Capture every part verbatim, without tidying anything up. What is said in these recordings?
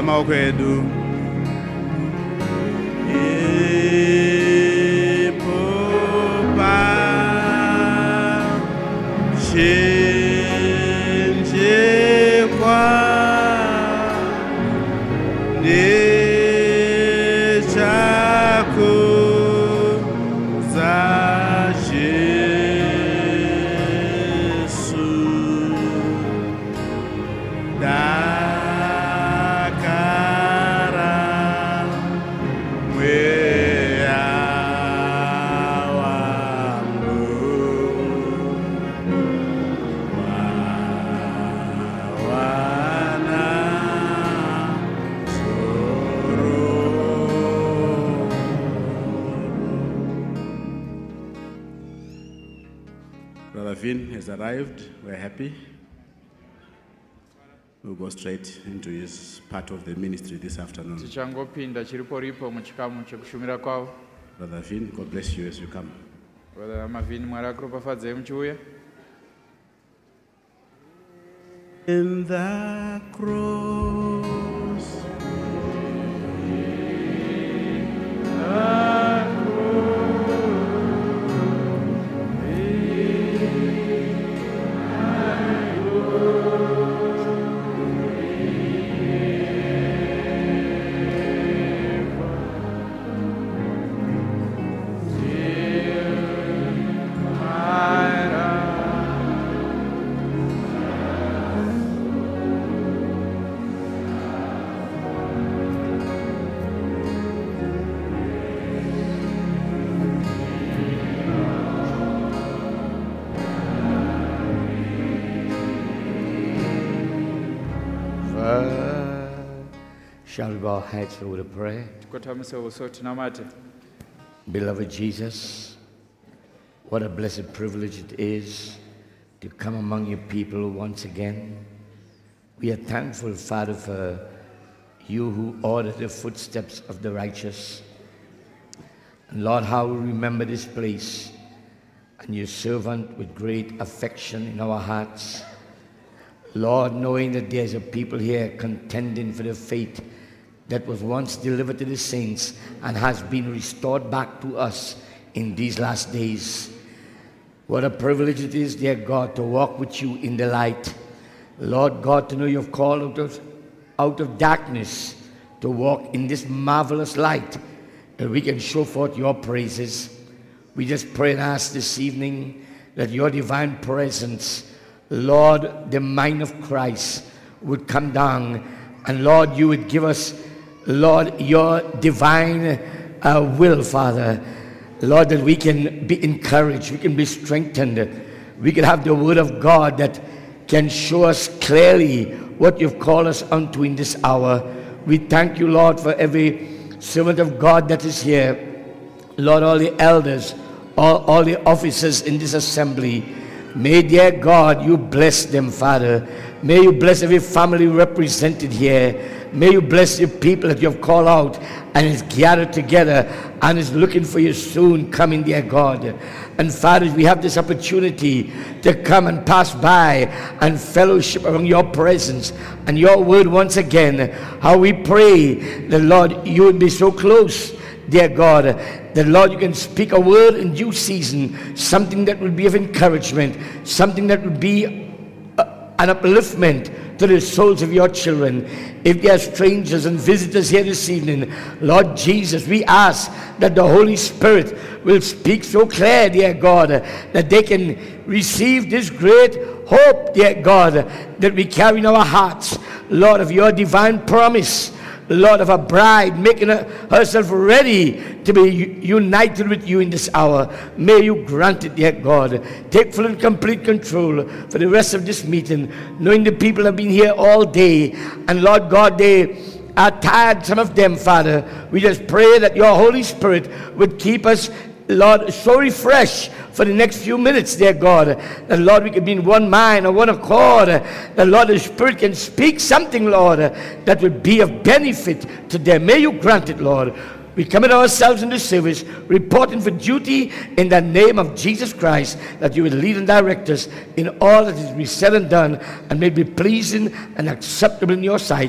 amaboko ethu. Brother Vin has arrived. We're happy. We'll go straight into his part of the ministry this afternoon. Brother Vin, God bless you as you come. Brother Mavin Marakropafadze mchuya. In the cross. Shall we bow our heads for a prayer? Beloved Jesus, what a blessed privilege it is to come among your people once again. We are thankful, Father, for you who order the footsteps of the righteous. And Lord, how we remember this place and your servant with great affection in our hearts. Lord, knowing that there's a people here contending for the faith that was once delivered to the saints and has been restored back to us in these last days. What a privilege it is, dear God, to walk with you in the light. Lord God, to know you've called out of, out of darkness to walk in this marvelous light, that we can show forth your praises. We just pray and ask this evening that your divine presence, Lord, the mind of Christ, would come down, and Lord, you would give us, Lord, your divine uh, will, Father. Lord, that we can be encouraged, we can be strengthened, we can have the word of God that can show us clearly what you've called us unto in this hour. We thank you, Lord, for every servant of God that is here. Lord, all the elders, all, all the officers in this assembly, may, dear God, you bless them, Father. May you bless every family represented here. May you bless your people that you have called out and is gathered together and is looking for you soon coming, dear God. And Father, we have this opportunity to come and pass by and fellowship around your presence and your word once again. How we pray that, Lord, you would be so close, dear God, that, Lord, you can speak a word in due season, something that would be of encouragement, something that would be an upliftment to the souls of your children. If there are strangers and visitors here this evening, Lord Jesus, we ask that the Holy Spirit will speak so clear, dear God, that they can receive this great hope, dear God, that we carry in our hearts, Lord, of your divine promise, Lord, of a bride making herself ready to be united with you in this hour. May you grant it, dear God. Take full and complete control for the rest of this meeting, knowing the people have been here all day. And Lord God, they are tired, some of them, Father. We just pray that your Holy Spirit would keep us, Lord, so refreshed for the next few minutes, dear God, that, Lord, we can be in one mind or one accord, that, Lord, the Spirit can speak something, Lord, that would be of benefit to them. May you grant it, Lord. We commit ourselves in this service, reporting for duty in the name of Jesus Christ, that you would lead and direct us in all that is be said and done, and may be pleasing and acceptable in your sight.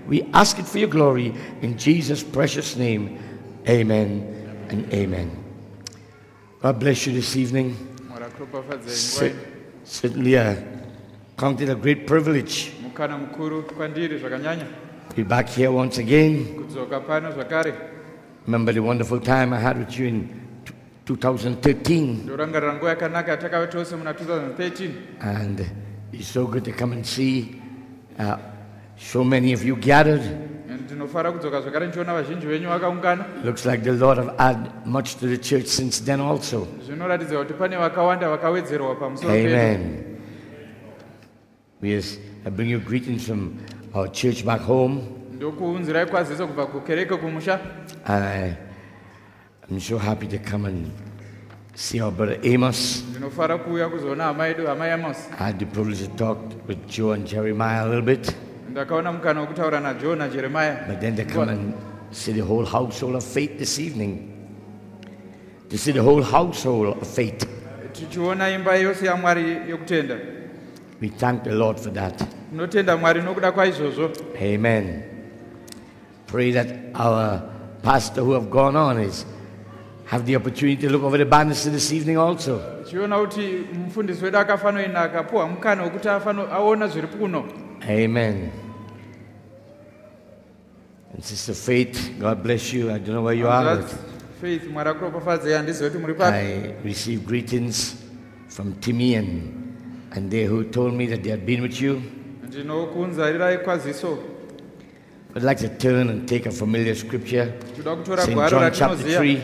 We ask it for your glory in Jesus' precious name. Amen and amen. God bless you this evening. Mwarakropafadzei Certainly, I count it a great privilege mukana mukuru kwandiri zvakanyanya to be back here once again. kudzoka pano zvakare. Remember the wonderful time I had with you in two thousand thirteen. Ndorangarira nguva yakanaka yatakava tose muna twenty thirteen. And it's so good to come and see uh, so many of you gathered. Ndinofara kudzoka zvakare ndichiona vazhinji venyu vakaungana. Looks like the Lord have added much to the church since then also. Zvinoratidza kuti pane vakawanda vakawedzerwa pamusoro pedu. Amen. We is- I bring you greetings from our church back home. Ndokuunzirai kwaziso kubva kukereke kumusha. And I, I'm so happy to come and see our brother Amos. Ndinofara kuuya kuzoona hama yedu hama Amos. I had the privilege to talk with Joe and Jeremiah a little bit. Ndakaona mukana wekutaura naJoe naJeremiah. But then to come and see the whole household of faith this evening. To see the whole household of faith. Tichiona imba yose yaMwari yokutenda. We thank the Lord for that. Tinotenda Mwari nokuda kwaizvozvo. Amen. Pray that our pastor who have gone on is have the opportunity to look over the banister this evening also. Tichiona kuti mufundisi wedu akafanoina akapuwa mukana wekuti afano aona zviri kuno. Amen. And Sister Faith, God bless you. I don't know where you are. That's Faith Mwari akuropafadzei handizivi kuti muri papi. I received greetings from Timmy and, and they who told me that they had been with you. Ndinokuunzarirai kwaziso. I'd like to turn and take a familiar scripture. Tinoda kutora Saint gwaro John chapter ratinoziva. three.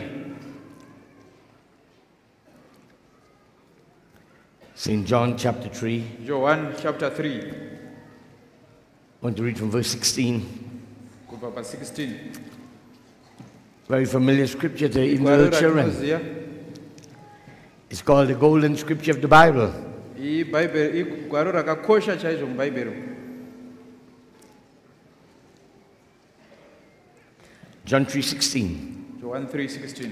Saint John chapter three. John chapter three. I want to read from verse sixteen. Kubva pa sixteen. Very familiar scripture to even Gwaro little children. ratinoziva. It's called the golden scripture of the Bible. IBhayibheri igwaro rakakosha chaizvo mubhayibheri. John three sixteen. John three sixteen.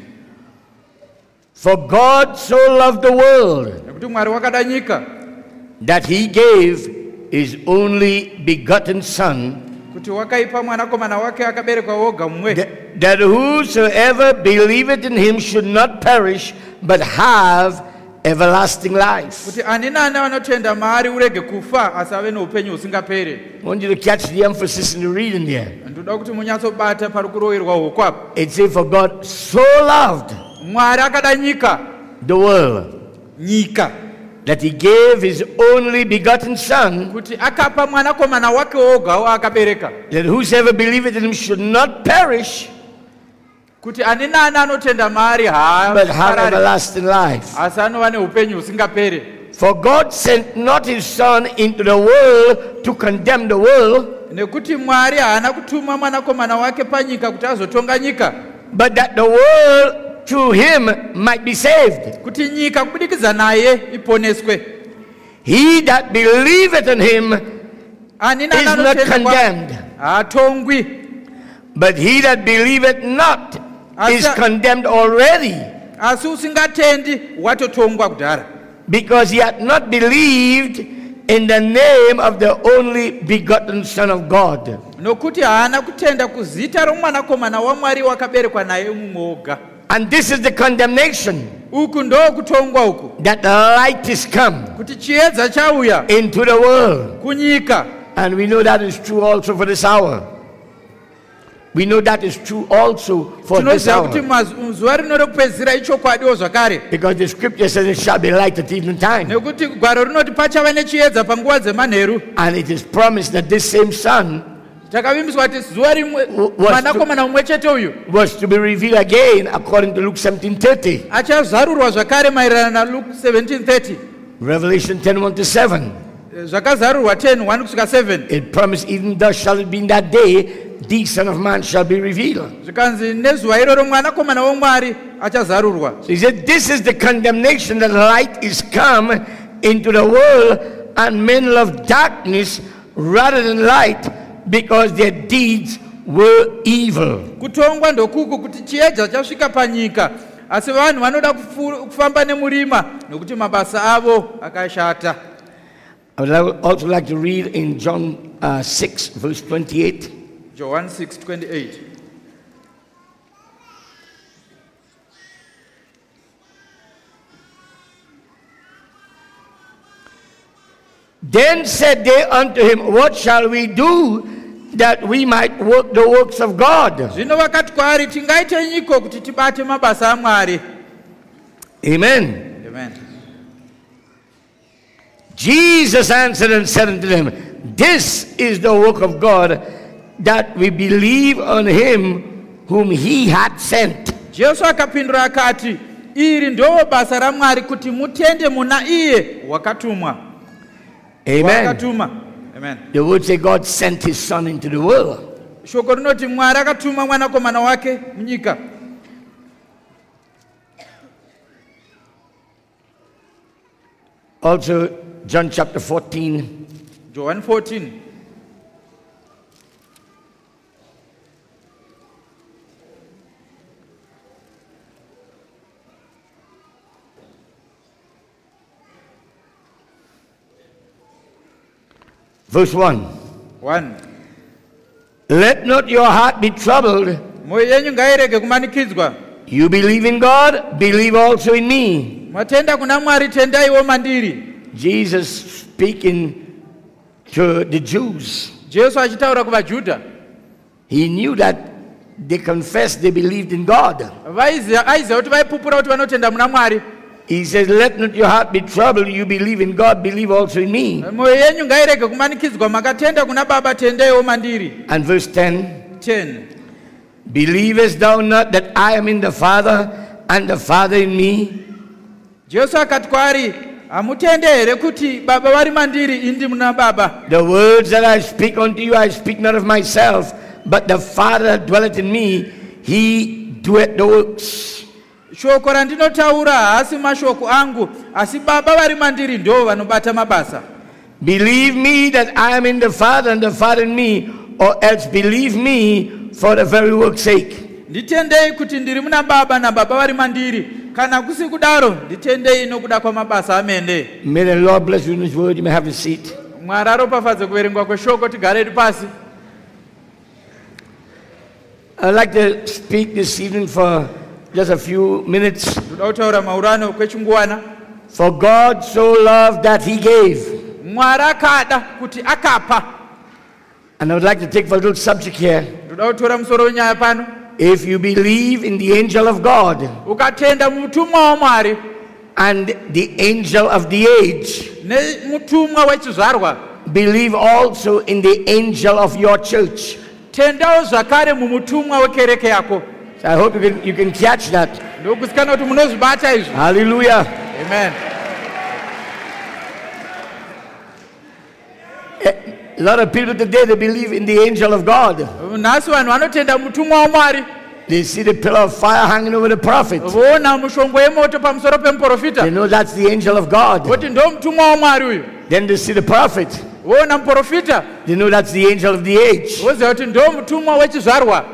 For God so loved the world Nekuti Mwari wakada nyika that he gave his only begotten Son, kuti wakaipa mwanakomana wake akaberekwa woga mumwe. that, that whosoever believeth in him should not perish but have everlasting life. Kuti ani nani anotenda maari urege kufa asi ave noupenyu husingaperi. I want you to catch the emphasis in the reading there. Ndoda kuti munyatsobata pari kuroverwa uku apa. It says, for God so loved Mwari akada nyika the world nyika that he gave his only begotten Son, kuti akapa mwanakomana wake woga waakabereka that whosoever believeth in him should not perish kuti ani nani anotenda maari but have haaparari everlasting life. asi anova neupenyu husingaperi. For God sent not his Son into the world to condemn the world, Nekuti Mwari haana kutuma mwanakomana wake panyika kuti azotonga nyika, but that the world through him might be saved. kuti nyika kubudikidza naye iponeswe. He that believeth in him Ani nani is not anotenda kwa- condemned, haatongwi, but he that believeth not is Asa- condemned already, asi usingatendi watotongwa kudhara, because he hath not believed in the name of the only begotten Son of God. nokuti haana kutenda kuzita romwanakomana waMwari wakaberekwa naye mumwe woga. And this is the condemnation, Uku ndo kutongwa uku, that the light is come kuti chiedza chauya into the world. kunyika. And we know that is true also for this hour. We know that is true also for this Tinoziva kuti hour. mazu- zuva rino rekupedzisira ichokwadiwo zvakare, Because the scripture says it shall be light at evening time. nekuti gwaro rinoti pachava nechiedza panguva dzemanheru. And it is promised that this same Son Takavimbiswa kuti zuva rimwe was mwanakomana mumwe chete uyu was to be revealed again according to Luke seventeen thirty. achazarurwa zvakare maererano naLuke seventeen thirty. Revelation ten one to seven. Zvakazarurwa ten one kusvika seven. It promised, even thus shall it be in that day, the Son of Man shall be revealed. Zvikanzi nezuva iroro mwanakomana waMwari achazarurwa. So he said, this is the condemnation, that light is come into the world, and men love darkness rather than light, because their deeds were evil. Kutongwa ndokuku kuti chiedza chasvika panyika, asi vanhu vanoda kufu- kufamba nemurima nokuti mabasa avo akashata. I would also like to read in John uh, six, verse twenty-eight. John six twenty-eight. Then said they unto him, What shall we do that we might work the works of God? Zvino vakati kwaari, tingaite nyiko kuti tibate mabasa aMwari. Amen. Amen. Jesus answered and said unto them, This is the work of God, that we believe on him whom he hath sent. Jesu akapindura akati, iri ndo basa raMwari kuti mutende muna iye wakatumwa. Amen. Wakatuma. Amen. The word say God sent his son into the world. Shoko rinoti Mwari akatuma mwanakomana wake munyika. Also, John chapter fourteen. John fourteen. Verse one. one. Let not your heart be troubled. Moyo yenyu ngairege kumanikidzwa. You believe in God, believe also in me. Matenda kuna Mwari, tendaiwo mandiri. Jesus speaking to the Jews. Jesu achitaura kuvaJudha. He knew that they confessed they believed in God. Vaiziva aiziva kuti vaipupura kuti vanotenda muna Mwari. He says, let not your heart be troubled. You believe in God, believe also in me. Moyo yenyu ngairege kumanikidzwa, makatenda kuna Baba, tendaiwo mandiri. And verse ten. ten. Believest thou not that I am in the Father, and the Father in me? Jesu akati kwaari, hamutende here kuti Baba vari mandiri, indi muna Baba. The words that I speak unto you, I speak not of myself, but the Father that dwelleth in me, he doeth the works. Shoko randinotaura haasi mashoko angu, asi Baba vari mandiri ndo vanobata mabasa. Believe me that I am in the Father, and the Father in me, or else believe me for the very work's sake. Nditendei kuti ndiri muna Baba na Baba vari mandiri, kana kusi kudaro nditendei nokuda kwamabasa amene. May the Lord bless you in his word. You may have a seat. Mwari aropafadze kuverengwa kweshoko, tigare pasi. I'd like to speak this evening for just a few minutes. Ndoda kutaura maurano kwechinguwana. For God so loved that he gave. Mwari akada kuti akapa. And I would like to take for a little subject here. Ndoda kutora musoro wenyaya pano. If you believe in the angel of God Ukatenda mutumwa waMwari and the angel of the age, nemutumwa wechizvarwa, believe also in the angel of your church. tendawo zvakare mumutumwa wekereke yako. So I hope you can, you can catch that. Ndokuzikanwa kuti munozvibata izvi. Hallelujah. Amen. A lot of people today, they believe in the angel of God. Nhasi vanhu vanotenda mutumwa waMwari. They see the pillar of fire hanging over the prophet. Voona mushongo yemoto pamusoro pemuprofita. They know that's the angel of God. Voti ndo mutumwa waMwari uyu. Then they see the prophet. Voona muprofita. They know that's the angel of the age. Voziva kuti ndo mutumwa wechizvarwa.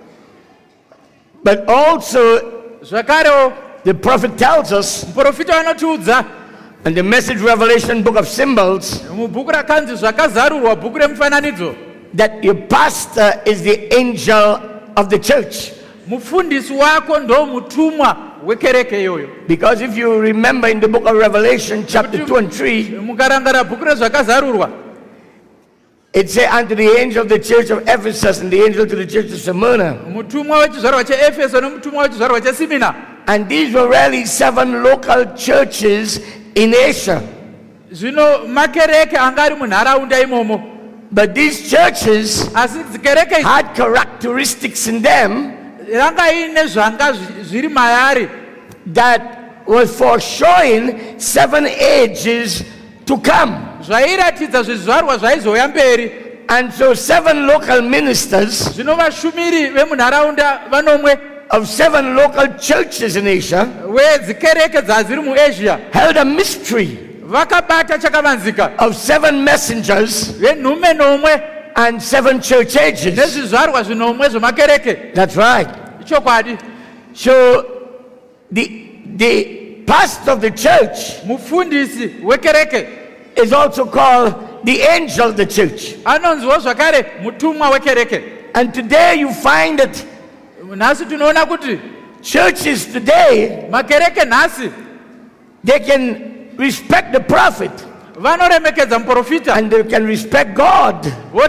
But also, Zvakarewo the prophet tells us, muprofita vanotiudza in the Message Revelation book of symbols, mubhuku rakanzi zvakazarurwa, bhuku remufananidzo, that your pastor is the angel of the church. mufundisi wako ndo mutumwa wekereke iyoyo. Because if you remember in the book of Revelation chapter two and three, Mukarangara bhuku rezvakazarurwa, it says unto the angel of the church of Ephesus and the angel to the church of Smyrna. mutumwa wechizvarwa cheEfeso nemutumwa wechizvarwa cheSimina. And these were really seven local churches in Asia. Zvino makereke anga ari munharaunda imomo. But these churches Asi dzikereke idzi had characteristics in them ranga ine zvanga zvi- zviri mayari that was foreshowing seven ages to come. zvairatidza zvizvarwa zvaizoya mberi. And so seven local ministers Zvino vashumiri vemunharaunda vanomwe of seven local churches in Asia wedzikereke dzaziri muAsia held a mystery vakabata chakavanzika of seven messengers venhume nomwe and seven church ages. nezvizvarwa zvinomwe zvemakereke. That's right. Ichokwadi. So the the pastor of the church Mufundisi wekereke is also called the angel of the church. anonziwo zvakare mutumwa wekereke. And today you find that nhasi tinoona kuti churches today, makereke nhasi they can respect the prophet vanoremekedza muprofita and they can respect God.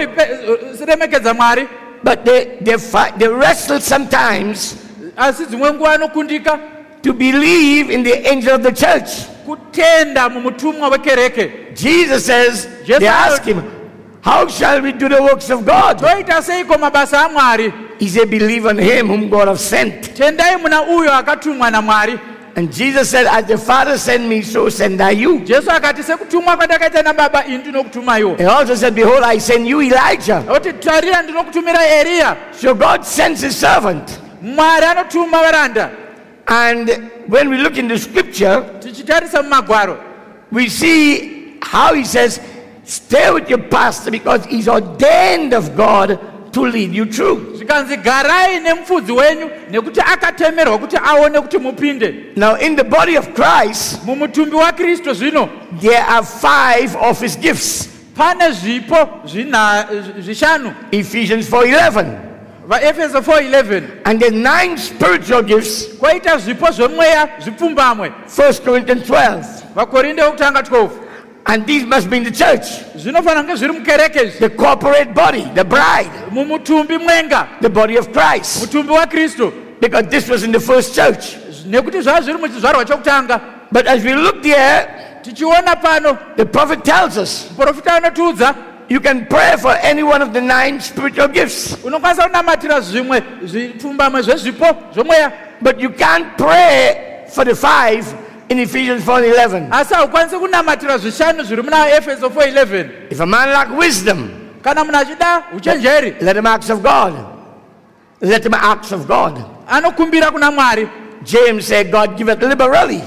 voremekedza Mwari, But they, they, fight, they wrestle sometimes asi dzimwe nguva anokundika to believe in the angel of the church. kutenda mumutumwa wekereke. Jesus says, Jesus- they ask him, how shall we do the works of God? toita seiko mabasa aMwari? He said, believe on him whom God has sent. Tendai muna uyo akatumwa naMwari. And Jesus said, as the Father sent me, so send I you. Jesu akati sekutumwa kwandakaita nababa ini ndinokutumaiwo. He also said, behold, I send you Elijah. oti tarira ndinokutumira Eliya. So God sends his servant. Mwari anotuma varanda. And when we look in the scripture, Tichitarisa mumagwaro we see how he says, stay with your pastor because he's ordained of God to lead you through. zvikanzi garai nemufudzi wenyu nekuti akatemerwa kuti aone kuti mupinde. Now in the body of Christ, Mumutumbi waKristu zvino there are five office gifts. pane zvipo zvina- zvishanu. Ephesians four eleven. VaEfeso four eleven. And the nine spiritual gifts, Kwaita zvipo zvemweya zvipfumbamwe. First Corinthians twelve. VaKorinde wekutanga twelve. And these must be in the church. Zvinofanira kunge zviri mukereke izvi. The corporate body, the bride, Mumutumbi mwenga, the body of Christ. mutumbi waKristu. Because this was in the first church. Nekuti zvava zviri muchizvarwa chokutanga. But as we look there, Tichiona pano the prophet tells us, muprofita anotiudza you can pray for any one of the nine spiritual gifts, unokwanisa kunamatira zvimwe zvipfumbamwe zvezvipo zvomweya, but you can't pray for the five in Ephesians four eleven. asi haukwanisi kunamatira zvishanu zviri muna Efeso four eleven. If a man lack wisdom, Kana munhu achida uchenjeri let him ask of God. Let him ask of God. anokumbira kuna Mwari. James said, God giveth liberally.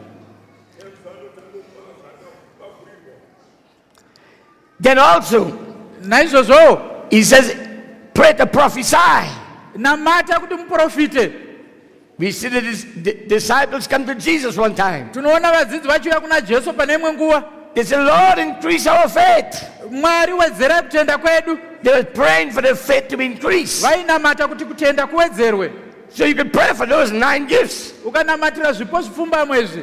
Then also, Naizvozvo he says, pray to prophesy. namata kuti muprofite. We see that his di- disciples come to Jesus one time. Tinoona vadzidzi vachiuya kuna Jesu pane imwe nguva. They said, Lord, increase our faith. Mwari wedzera kutenda kwedu. They were praying for their faith to be increased. Vainamata kuti kutenda kuwedzerwe. So you could pray for those nine gifts. Ukanamatira zvipo zvipfumbamwe izvi.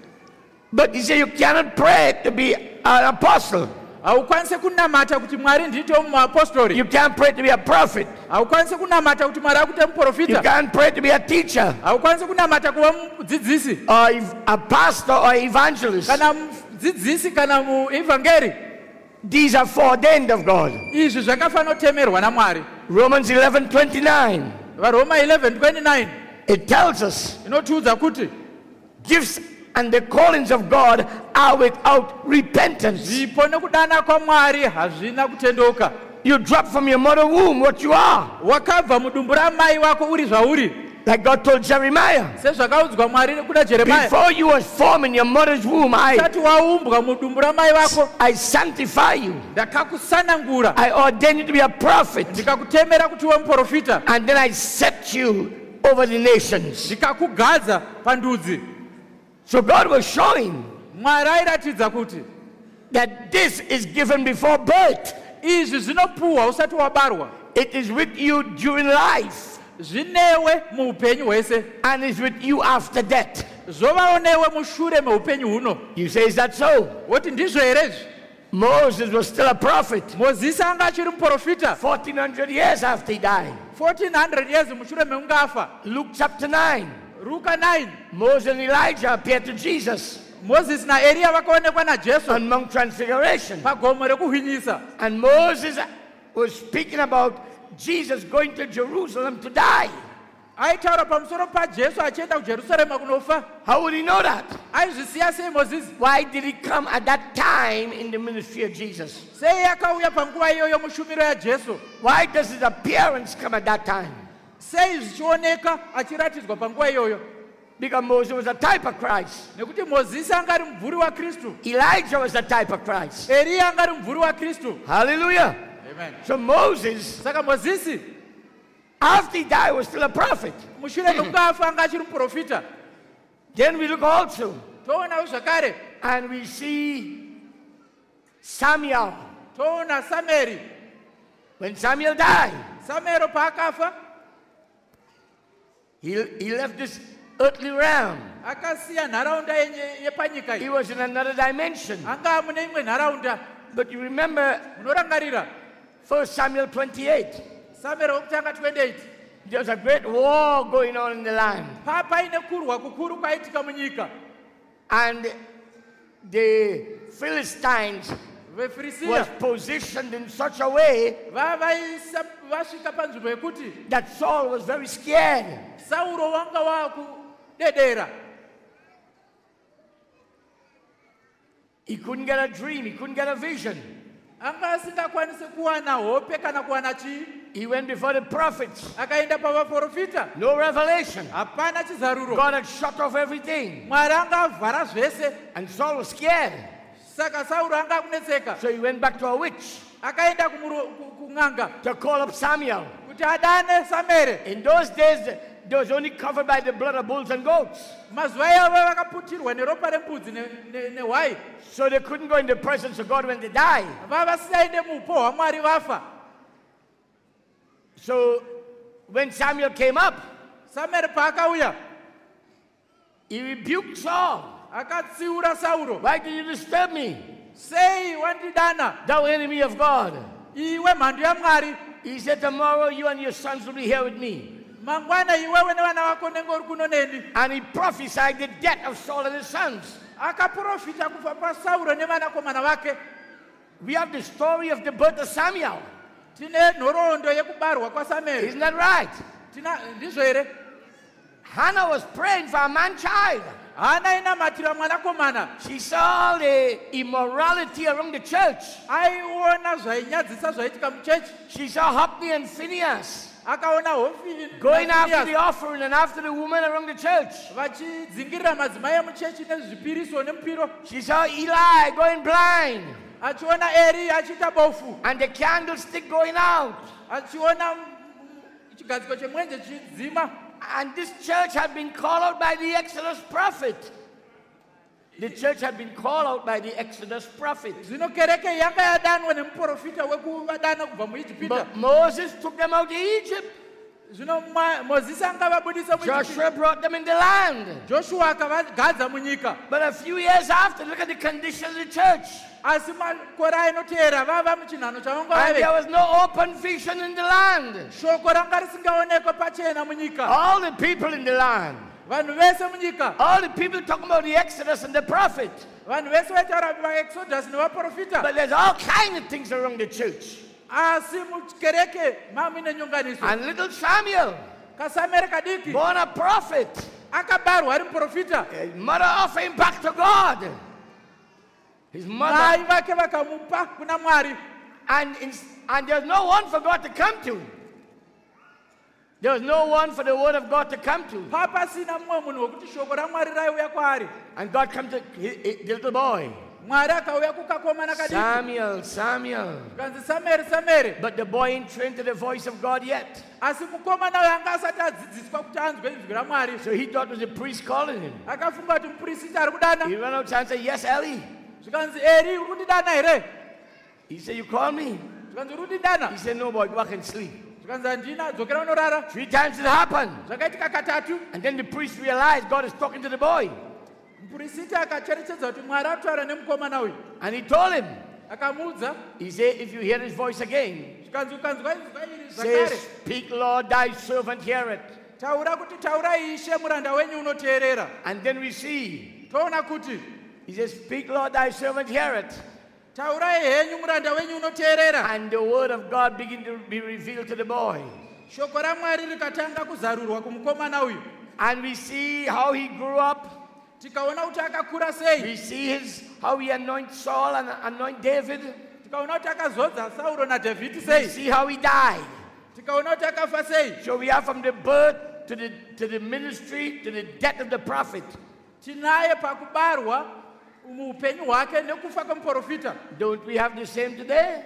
But he said you cannot pray to be an apostle. Haukwanisi kunamata kuti Mwari ndiite muapostori. You can't pray to be a prophet. Haukwanisi kunamata kuti Mwari akuite You muprofita. can't pray to be a teacher Haukwanisi kunamata kuva mudzidzisi or ev- a pastor or evangelist. kana mudzidzisi kana muevhangeri. These are foreordained of God. Izvi zvakafanira kutemerwa naMwari. Romans eleven twenty-nine. VaRoma eleven twenty-nine It tells us inotiudza kuti gifts and the callings of God are without repentance. zvipo nekudana kwaMwari hazvina kutendoka. You drop from your mother womb what you are. Wakabva mudumbu ramai vako uri zvauri, Like God told Jeremiah. sezvakaudzwa Mwari kuna Jeremia. Before you was formed in your mother's womb, I, Usati waumbwa mudumbu ramai vako, I sanctify you. ndakakusanangura, I ordain you to be a prophet. ndikakutemera kuti uve muprofita, And then I set you over the nations. ndikakugadza pandudzi. So God was showing Mwari airatidza kuti that this is given before birth. izvi zvinopuhwa usati wabarwa, It is with you during life. zvinewe muupenyu hwese, And is with you after death. zvovawo newe mushure meupenyu huno. You say, is that so? Woti ndizvo here izvi? Moses was still a prophet. Mozisi anga achiri muprofita fourteen hundred years after he died. fourteen hundred years mushure mekungafa. Luke chapter nine. Ruka nine, Moses and Elijah appeared to Jesus Moses naEliya vakaonekwa naJesu on Mount Transfiguration. pagomo rekuhwinyisa. And Moses was speaking about Jesus going to Jerusalem to die. Aitaura pamusoro paJesu achienda kuJerusarema kunofa. How would he know that? Aizvisiya sei Mozisi? Why did he come at that time in the ministry of Jesus? Sei akauya panguva iyoyo mushumiro yaJesu? Why does his appearance come at that time? Sei zvichioneka achiratidzwa panguva iyoyo? Because Moses was a type of Christ. Nekuti Mozisi anga ari mubvuri waKristu, Elijah was a type of Christ. Eliya anga ari mubvuri waKristu. Hallelujah. Amen. So Moses, Saka Mozisi after he died, was still a prophet. mushure mekungafa anga achiri muprofita. Then we look also Toonawo zvakare, and we see Samuel. toona Sameri. When Samuel died, Samero paakafa he, he left this earthly realm. akasiya nharaunda yenye- yepanyika He iyi. was in another dimension. anga mune imwe nharaunda. But you remember Munorangarira First Samuel twenty-eight. Samero wokutanga twenty-eight. There was a great war going on in the land. Pa paine kurwa kukuru kwaitika munyika. And the Philistines was VeFirisiya positioned in such a way vavaisa vasvika panzvimbo yekuti that Saul was very scared. Sauro wanga wakudedera. He couldn't get a dream, he couldn't get a vision. Anga asingakwanisi kuwana hope kana kuwana chii. He went before the prophets. Akaenda pavaprofita. No revelation. Hapana chizaruro. God had shut off everything. Mwari anga avhara zvese. And Saul was scared. Saka Sauro anga akunetseka. So he went back to a witch Akaenda kumuro- ku- kung'anga to call up Samuel. kuti adane Samere. In those days, they was only covered by the blood of bulls and goats. Mazuva avo vakaputirwa neropa rembudzi ne- ne- nehwai. So they couldn't go in the presence of God when they died. Vavasisainde mupo hwamwari vafa. So when Samuel came up, Samere paakauya he rebuked Saul. akatsiura Sauro. Why did you disturb me, Sei wandidana thou enemy of God? iwe mhandu yamwari. He said, tomorrow you and your sons will be here with me. Mangwana iwewe nevana vako nengori kuno neni. And he prophesied the death of Saul and his sons. Akaprofita kufa paSauro nevanakomana vake. We have the story of the birth of Samuel. Tine nhoroondo yekubarwa kwaSameri. Isn't that right? Tina ndizvo here. Hannah was praying for a man-child. Hana inamatira mwanakomana. She saw the immorality around the church. Aiona zvainyadzisa zvaitika muchechi. She saw Hophni and Phinehas Akaona Hofni going after the naPhinehas offering and after the women around the church. vachidzingirira madzimai emuchechi nezvipiriso nemupiro. She saw Eli going blind Achiona Eri achiita bofu. and the candlestick going out. Achiona mm, chigadziko chemwenje chichidzima. And this church had been called out by the Exodus prophet. The church had been called out by the Exodus prophet. Zvino kereke yanga yadanwa nemuprofita wekuvadana kubva muIjipita. But Moses took them out of Egypt. Zvino Mwa- Mozisi angavabudisa muIjipita. Joshua brought them in the land. Joshua akavagadza munyika. But a few years after, look at the condition of the church. Asi makore ainoteera vava muchinhano chavanga And there vave. was no open vision in the land. Shoko ranga risingaonekwa pachena munyika. All the people in the land, Vanhu vese munyika. all the people talking about the Exodus and the prophet. Vanhu vese vaitaura vaexodus nevaprofita. But there's all kinds of things around the church. Asi mukereke mamine nyonganiso. And little Samuel, Kasameri kadiki born a prophet, akabarwa ari muprofita. his mother offered him back to God. His mother. Mai vake vakamupa kuna Mwari. And, in, and there's no one for God to come to. There's no one for the word of God to come to. Papasina mumwe munhu wekuti shoko raMwari raiuya kwaari. And God comes to hi- hi- the little boy. Mwari akauya kukakomana kadiki. Samuel, Samuel. Kanzi Sameri, Sameri. But the boy ain't trained to the voice of God yet. Asi mukomana uyo anga asati adzidziswa kuti anzwe inzwi raMwari. So he thought it was a priest calling him. Akafunga kuti muprista ari kudana. He ran outside and said, yes, Ellie. Zvikanzi Eri uri kundidana here? He said, you call me? Zvikanzi uri kundidana? He said, no, boy, go back and sleep. Zvikanzi handina, dzokera unorara. Three times it happened. Zvakaitika katatu. And then the priest realized God is talking to the boy. Muprista akacherechedza kuti Mwari ataura nemukomana uyu. And he told him, Akamuudza. he said, if you hear his voice again, Zvikanzi ukanzwa inzwi iri say, zvakare. speak, Lord, thy servant heareth. Taura kuti taura ishe muranda wenyu unoteerera. And then we see, Toona kuti he says, speak, Lord, thy servant heareth. taurai henyu muranda wenyu unoteerera. And the word of God began to be revealed to the boy. Shoko raMwari rikatanga kuzarurwa kumukomana uyu. And we see how he grew up. Tikaona kuti akakura sei. We see his how he anoints Saul and anoint David. Tikaona kuti akazodza Sauro naDhavhidhi We sei. see how he died. Tikaona kuti akafa sei. So we are from the birth to the to the ministry to the death of the prophet. Tinaye pakubarwa muupenyu hwake nekufa kwemuprofita. Don't we have the same today?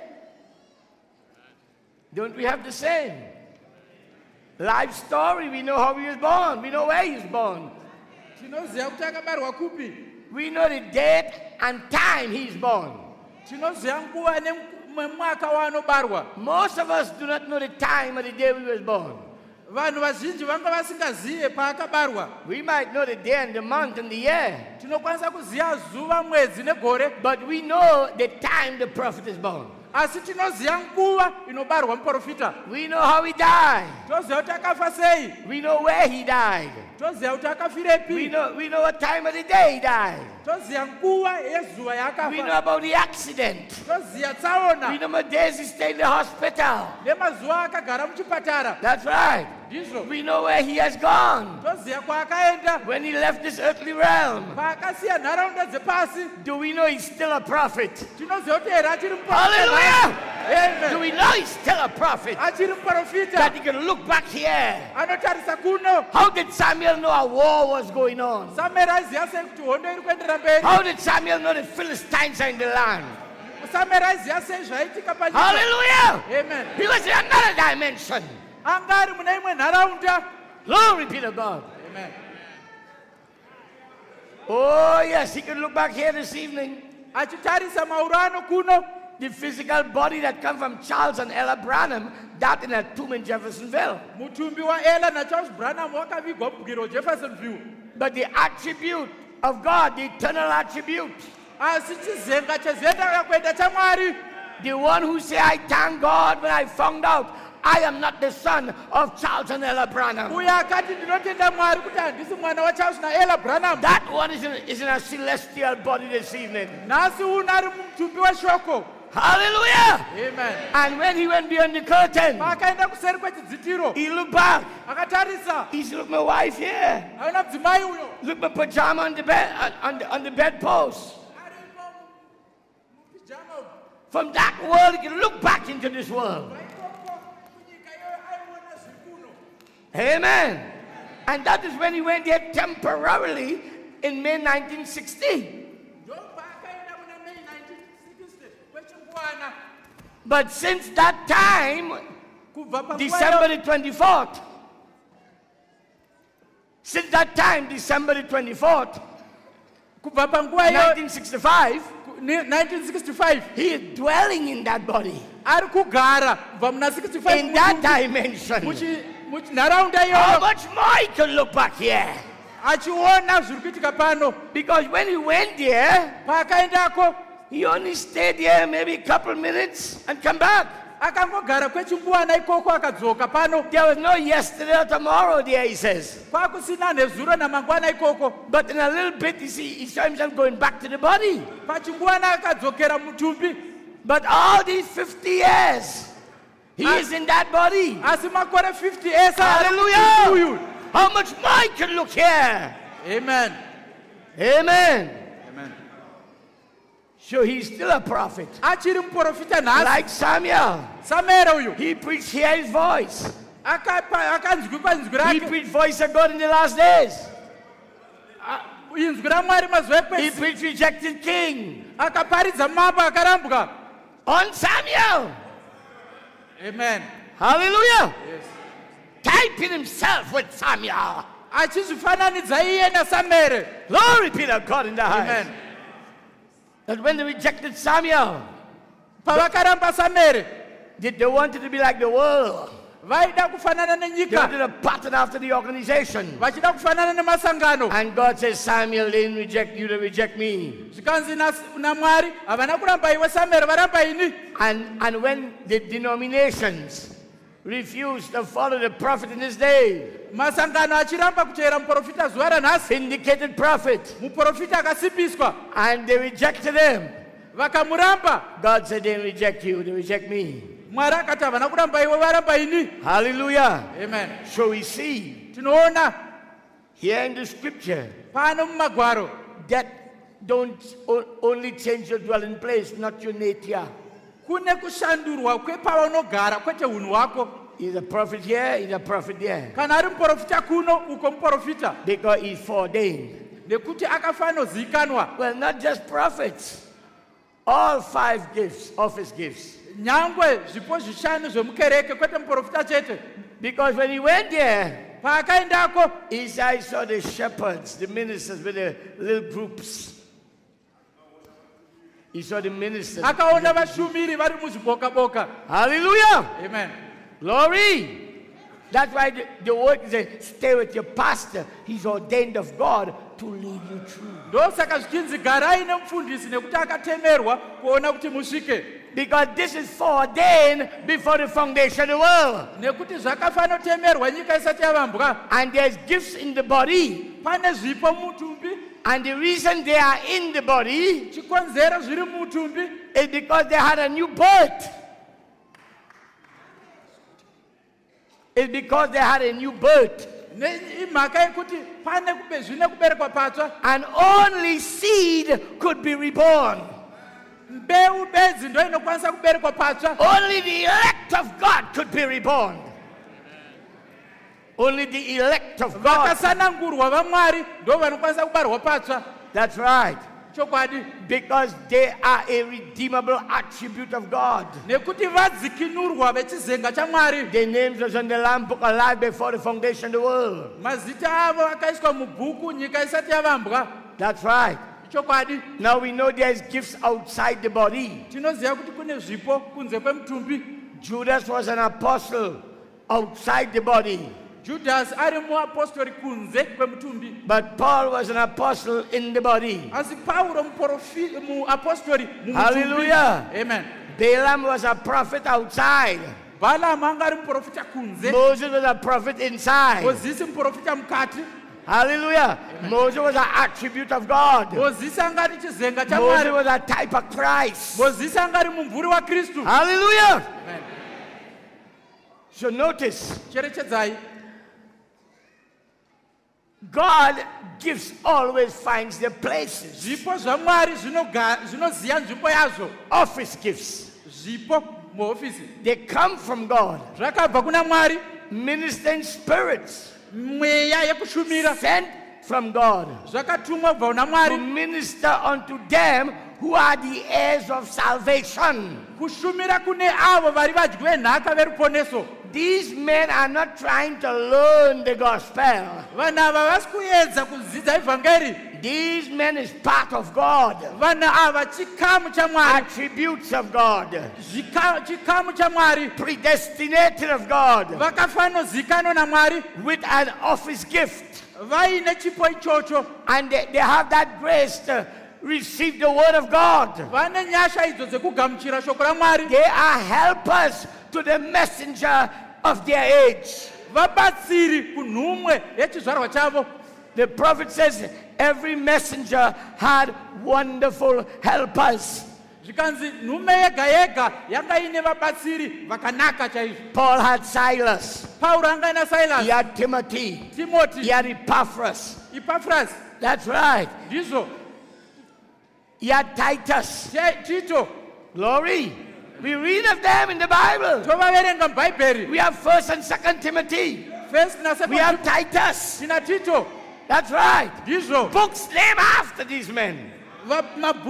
Don't we have the same? Life story, we know how he was born. We know where he was born. Tinoziva kuti akabarwa kupi. We know the date and time he's born. Tinoziva nguva mumwe mwaka waanobarwa. Most of us do not know the time of the day we was born. Vanhu vazhinji vanga vasingazive paakabarwa. We might know the day and the month and the year, Tinokwanisa kuziva zuva, mwedzi negore, but we know the time the prophet is born. asi tinoziva nguva inobarwa muprofita. We know how he died. Toziva kuti akafa sei. We know where he died. Toziva kuti We akafirepi. know, we know what time of the day he died. Toziva nguva yezuva We know yaakafa. about the accident. Toziva We tsaona know what days he stayed in the hospital. nemazuva akagara muchipatara. That's right. Ndizvo. We know where he has gone. Toziva kwaakaenda, When he left this earthly realm, paakasiya nharaunda dzepasi. do we know he's still a prophet? Tinoziva kuti here achiri muprofita. Hallelujah! Do Amen. we know he's still a prophet? Achiri That muprofita. he can look back here. Anotarisa kuno. How did Samuel know a war was going on? Samuel aiziva sei kuti hondo iri kuendera mberi. How did Samuel know the Philistines are in the land? Samuel aiziva sei zvaitika panyika. Hallelujah! Amen. He was in another dimension. Anga ari mune imwe nharaunda. Glory be to God. Amen. Oh, yes, he can look back here this evening. Achitarisa mauro ano kuno. The physical body that come from Charles and Ella Branham, that in a tomb in Jeffersonville. Mutumbi wa Ella na Charles Branham wakavigwa mubwiro Jeffersonville. But the attribute of God, the eternal attribute, Asi chizenga chezienda kuenda chamwari. the one who say, I thank God when I found out I am not the son of Charles and Ella Branham. Uya akati ndinotenda Mwari kuti handisi mwana wa Charles na Ella Branham. That one is in, is in a celestial body this evening. Nasi una ari mutumbi weshoko. Hallelujah! Amen. And when he went beyond the curtain, Paakaenda kuseri kwechidzitiro. he looked back. Akatarisa. He said, look, my wife here. Aona mudzimai uyo. Look, my pajama on the bed, on the, on the bedpost. Aripo mupijama. From that world, he can look back into this world. Ikoko kunyika iyo aiona zvikuno. Amen. And that is when he went there temporarily in May nineteen sixty. Ndo paakaenda muna May nineteen sixty kwechinguwana. But since that time, Kubva panguva December iyo- the twenty-fourth, since that time, December the twenty-fourth, kubva panguva iyo nineteen sixty-five, ni- nineteen sixty-five he is dwelling in that body, ari kugara kubva muna sixty-five in that dimension. muchi- muchi- nharaunda How iyoyo much more he can look back here? achiona zviri kuitika pano. Because when he went there, Paakaendako he only stayed there maybe a couple minutes and come back. akangogara kwechinguwana ikoko akadzoka pano. There was no yesterday or tomorrow there, he says. Kwakusina nezuro namangwana ikoko. But in a little bit, you see, he saw himself going back to the body. Pachinguwana akadzokera mutumbi. But all these fifty years, he Ah. is in that body. Asi makore fifty esa ari Hallelujah! mutumbi uyu. How much more he can look here? Amen. Amen. Amen. So he's still a prophet. Achiri muprofita nhasi. Like Samuel. Samera uyu. He preached, hear his voice. Akapa- akanzwi panzwi He rake. preached voice of God in the last days. Inzwi raMwari mazuva He ekwezi. preached rejected king. Akaparidza mambo akarambwa. On Samuel. Amen. Hallelujah. Yes. Typing himself with Samuel. Achizvifananidza iye naSamere. Glory be to God in the highest. Amen. That when they rejected Samuel, Pavakaramba Samere. they, they wanted to be like the world. Vaida kufanana They nenyika. wanted a pattern after the organization. Vachida kufanana nemasangano. And God says, Samuel, they didn't reject you, they reject me. Zvikanzi nas- naMwari havana kuramba iwe Samere varamba ini. And, and when the denominations refused to follow the prophet in his day, Masangano achiramba kuteera muprofita zuva ranhasi. vindicated prophet, Muprofita akasipiswa. and they rejected him, Vakamuramba. God said, they didn't reject you, they reject me. Mwari akati havana kuramba iwe varamba ini. Hallelujah. Amen. So we see Tinoona here in the scripture pano mumagwaro. that don't o- only change your dwelling place, not your nature. Kune kushandurwa kwepavanogara kwete unhu hwako. He's a prophet here, he's a prophet there. Kana ari muprofita kuno uko muprofita. Because he's foreordained. Nekuti akafanozikanwa. Well, not just prophets. All five gifts, office gifts. Nyangwe zvipo zvishanu zvemukereke kwete muprofita chete. Because when he went there, Paakaendako he said, I saw the shepherds, the ministers with the little groups. He saw the ministers. akaona vashumiri vari muzviboka boka. Hallelujah. Amen. Glory. That's why the, the word says, stay with your pastor. He's ordained of God to lead you through. Ndosaka zvichinzi garai nemufundisi nekuti akatemerwa kuona kuti musvike. Because this is foreordained before the foundation of the world. Nekuti zvakafanira kutemerwa nyika isati yavambwa. And there's gifts in the body. Pane zvipo mutumbi. And the reason they are in the body chikonzero zviri mutumbi is because they had a new birth. It's because they had a new birth. And only seed could be reborn. Only the elect of God could be reborn. Only the elect of God. That's right. Because they are a redeemable attribute of God. Their names was on the Lamb Book of Life before the foundation of the world. That's right. Now we know there's gifts outside the body. Judas was an apostle outside the body. Judas ari muapostoli kunze kwemutumbi. But Paul was an apostle in the body. Asi Paulo muapostoli mumutumbi. Hallelujah. Amen. Balaam was a prophet outside. Balaam angari muprofita kunze. Moses was a prophet inside. Moses muprofita mukati. Hallelujah. Amen. Moses was an attribute of God. Moses angari chizenga cha Moses was a type of Christ. Moses angari mumvuri wa Kristu. Hallelujah. Amen. So notice. Cherechedzai. God gifts always finds their places. Office gifts. They come from God. Ministering spirits. Sent from God. To minister unto them who are the heirs of salvation. These men are not trying to learn the gospel. These men is part of God. Attributes of God. Predestinated of God. With an office gift. And they, they have that grace to receive the word of God. They are helpers to the messenger of their age. The prophet says every messenger had wonderful helpers. Paul had Silas. He had Timothy. He had Epaphras. That's right. He had Titus. Glory. We read of them in the Bible. We have First and Second Timothy. We have Titus. That's right. Books named after these men. They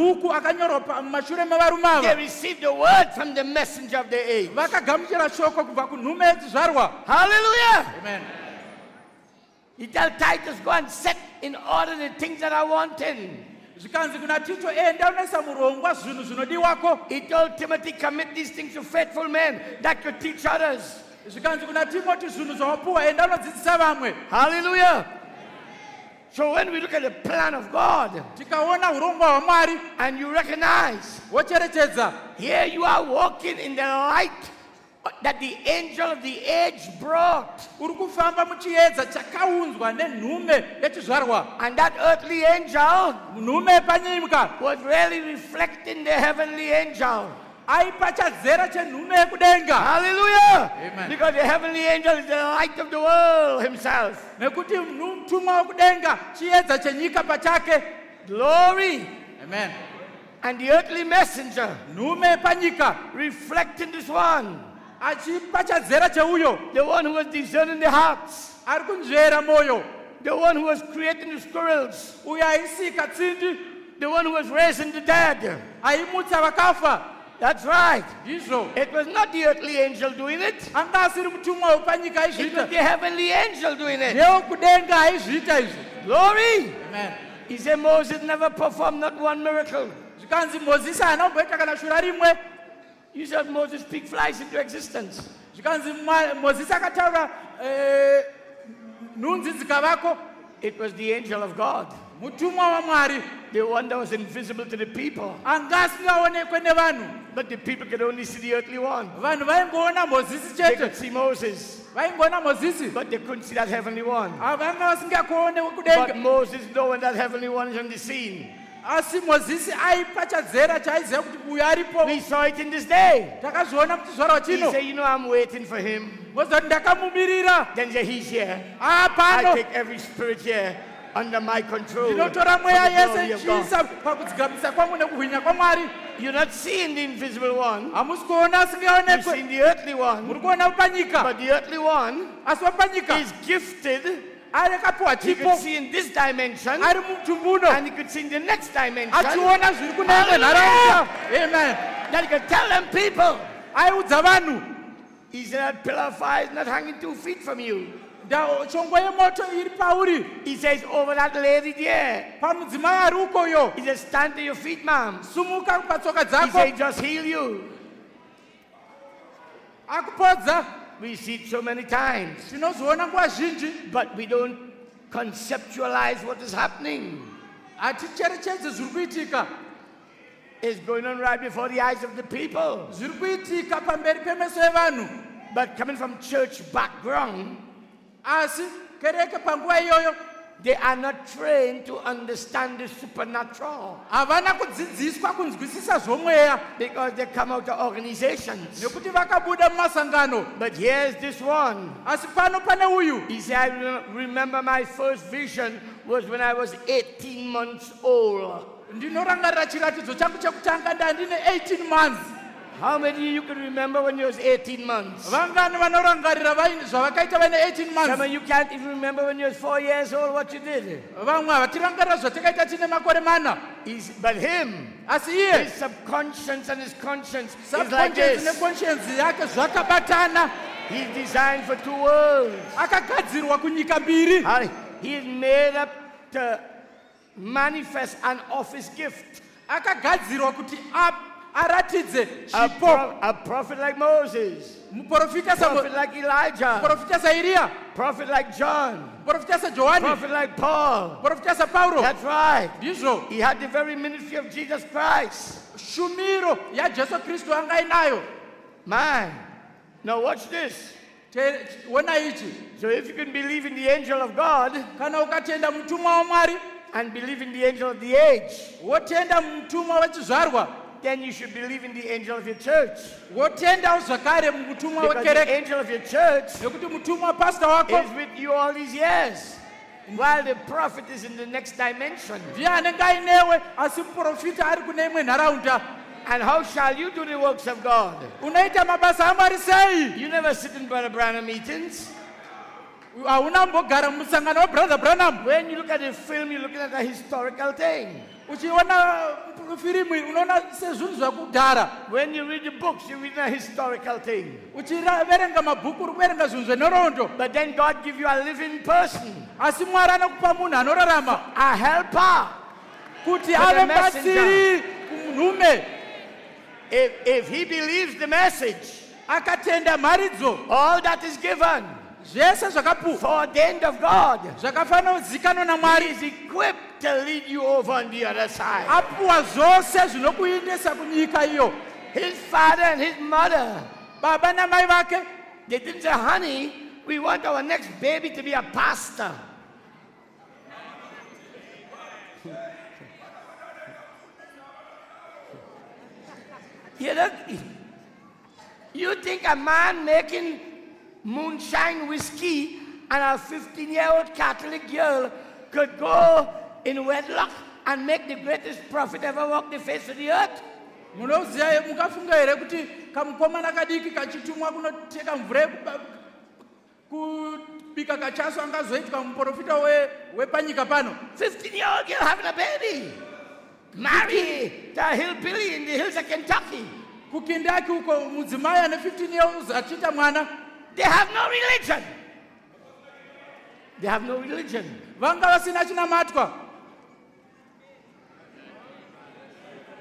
received the word from the messenger of the age. Hallelujah. Amen. He tells Titus, go and set in order the things that are wanting. He told Timothy, commit these things to faithful men that could teach others. Hallelujah. So when we look at the plan of God, and you recognize, here you are walking in the light that the angel of the age brought. And that earthly angel was really reflecting the heavenly angel. Hallelujah. Amen. Because the heavenly angel is the light of the world himself. Glory. Amen. And the earthly messenger reflecting this one. The one who was discerning the hearts. The one who was creating the squirrels. The one who was raising the dead. That's right. It was not the earthly angel doing it. It was the heavenly angel doing it. Glory. Amen. He said Moses never performed not one miracle. zvikanzi Mozisi haana kumboita kana shura rimwe. You said Moses speak flies into existence. Zvikanzi Mwa- Mozisi akataura eh, nhunzi dzikavako. It was the angel of God, Mutumwa waMwari the one that was invisible to the people. anga asingaonekwe nevanhu. But the people could only see the earthly one. Vanhu vaingoona Mozisi They could chete. see Moses, Vaingoona Mozisi. but they couldn't see that heavenly one. Vanga vasingakuone But kudenga. Moses, knowing that heavenly one is on the scene, Asi Mozisi aipa chadzera chaiziva kuti uyu aripo. we saw it in this day. Takazviona kuti zvaro He chino. said, you know, I'm waiting for him. Mozisi ndakamumirira. Then he said, he's here. I Apano. take every spirit here under my control. Ndinotora for mweya the yese glory of God. chiisa pakudzigamisa kwangu nekuhwinya kwaMwari. You're not seeing the invisible one. Hamusi kuona You're asingaonekwe. seeing the earthly one. Muri kuona panyika. But the earthly one Asi wapanyika is gifted. ari akapiwa He chipo. could see in this dimension, Ari mumutumbuno. and he could see in the next dimension. Achiona zviri kune imwe nharaunda. Amen. That he could tell them people. Aiudza vanhu. He said, that pillar of fire is not hanging two feet from you. Nda- Shongo yemoto iri pauri. He says, over that lady there. Pamudzimai ari ukoyo. He says, stand to your feet, ma'am. Sumuka patsoka He dzako. said, just heal you. Akupodza. We see it so many times, Tinozviona nguva zhinji. but we don't conceptualize what is happening. Haticherechedzi zviri kuitika. It's going on right before the eyes of the people. Zviri kuitika pamberi pemeso evanhu. But coming from church background, Asi kereke panguva iyoyo they are not trained to understand the supernatural havana kudzidziswa kunzwisisa zvomweya because they come out of organizations. nekuti vakabuda mumasangano. But here's this one. Asi pano pane uyu. He said, I re- remember my first vision was when I was eighteen months old. Ndinorangarira chiratidzo changu chekutanga ndandine eighteen months. How many of you can remember when you was eighteen months? Vangani vanorangarira vaine- zvavakaita vaine eighteen Some months. of you can't even remember when you was four years old what you did. Vamwe havatirangarira zvatakaita tine makore mana. He's, but him, Asi iye his subconscious and his conscience is like subconscience this. neconscience yake zvakabatana. He's designed for two worlds. Akagadzirwa kunyika mbiri. And he's made up to manifest an office gift. Akagadzirwa kuti a- aratidze A, chipo. pro- a prophet like Moses, Muprofita prophet sa like Elijah, muprofita sa Elia, prophet like John, muprofita sa Johani, prophet like Paul. muprofita sa Paulo. That's right. Ndizvo He had the very ministry of Jesus Christ. shumiro yaJesu Kristu anga inayo. Man, now watch this. Te- Ona ichi. So if you can believe in the angel of God Kana ukatenda mutumwa waMwari, and believe in the angel of the age, wotenda mutumwa wechizvarwa, then you should believe in the angel of your church. wotendawo zvakare mutumwa Because the wekereke, angel of your church nekuti mutumwa pastor wako is with you all these years, while the prophet is in the next dimension. ndiye anenge ainewe, asi muprofita ari kune imwe nharaunda. And how shall you do the works of God? Unoita mabasa aMwari sei? You never sit in Brother Branham meetings. Hauna mbogara mumusangano waBrother Branham. When you look at the film, you're looking at a historical thing. Uchiona firimu iyi, unoona sezvinhu zvakudhara. When you read the books, you're reading a historical thing. Uchiverenga mabhuku uri kuverenga zvinhu zvenhoroondo. But then God gives you a living person, Asi Mwari anokupa munhu anorarama a helper. kuti But ave the messenger- batsiri kumunhume. If, if he believes the message, Akatenda mharidzo, all that is given, zvese zvakapu foreordained of God, zvakafanira kuzikanwa he naMwari, is equipped to lead you over on the other side. apuwa zvose zvinokuendesa kunyika iyo. His father and his mother, Baba namai vake they didn't say, honey, we want our next baby to be a pastor. You, don't, you think a man making moonshine whiskey and a fifteen-year-old Catholic girl could go in wedlock and make the greatest prophet ever walk the face of the earth? munoziva, mukafunga here kuti kamukomana kadiki kachitumwa kunoteka mvura yekuba- kubika kachaso angazoitika muprofita we- wepanyika pano. fifteen-year-old girl having a baby. Marry the hillbilly in the hills of Kentucky. Kukindaki uko mudzimai ane fifteen years achiita mwana. They have no religion. They have no religion. Vanga vasina chinamatwa.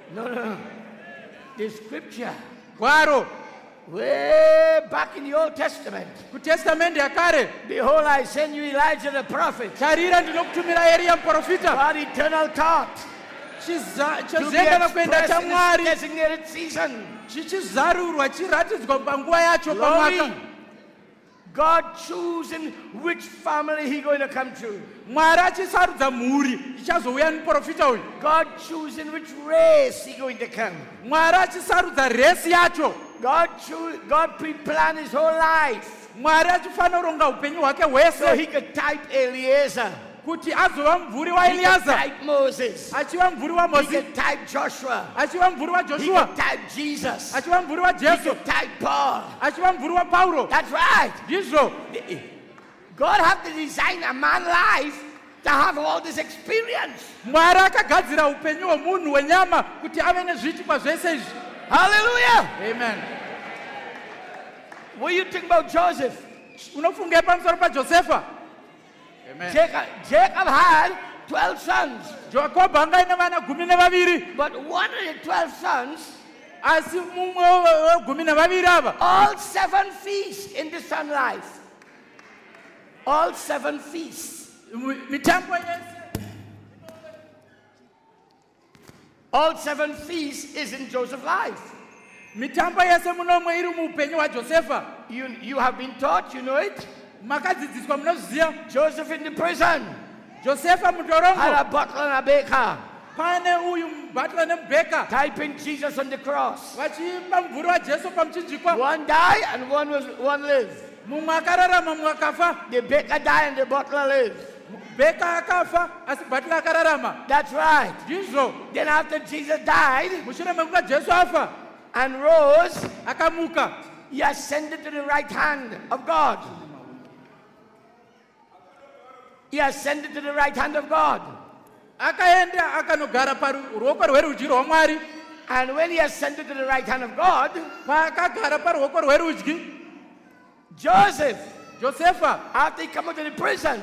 No, no, no. The scripture, gwaro way back in the Old Testament. kutestamende yakare, Behold, I send you Elijah the prophet. tarira ndinokutumira Eliya muprofita, God eternal thought. Chiza- To be chozienda kuenda expressed in chamwari its designated season. chichizarurwa chiratidzwa panguva yacho pamwaka. Glory. God choosing which family he going to come to. Mwari achisarudza mhuri ichazouya muprofita uyu. God choosing which race he going to come. Mwari achisarudza resi yacho. God choose, God pre-planned his whole life Mwari achifanira kuronga upenyu hwake so hwese he could type Eliezer, kuti azova mumvuri he could waEliaza, type Moses, achiva mumvuri he waMozisi, could type Joshua, achiva mumvuri he waJoshua, could type Jesus, he achiva mumvuri waJesu, could type Paul. achiva mumvuri waPauro. That's right. Ndizvo God had to design a man's life to have all this experience. Mwari akagadzira upenyu hwemunhu hwenyama kuti ave nezviitikwa zvese izvi. Hallelujah. Amen. What do you think about Joseph? Unofunge pamusoro paJosefa? Amen. Jacob, Jacob had twelve sons, Jakobho anga aine vana gumi nevaviri, but one of the twelve sons, asi mumwe wegumi nevaviri ava all seven feasts in the son life. All seven feasts. mitambo yese All seven feasts is in Joseph's life. mitambo yese munomwe iri muupenyu hwaJosefa. You, you have been taught, you know it. Makadzidziswa munozviziva. Joseph in the prison Josefa had mutorongo a butler and a baker pane uyu mubatwa nemubheka typing Jesus on the cross. vachiimba mumvuri waJesu pamuchinjikwa. One died and one was one lived. Mumwe akararama mumwe akafa. The baker died and the butler lived. Bheka akafa asi bhatila akararama. That's right. Ndizvo Then after Jesus died mushure mekunge Jesu afa and rose, akamuka, he ascended to the right hand of God. He ascended to the right hand of God. akaenda akanogara paruoko rwerudyi rwaMwari. And when he ascended to the right hand of God, Paakagara paruoko rwerudyi, Joseph, Josefa after he came out of the prison,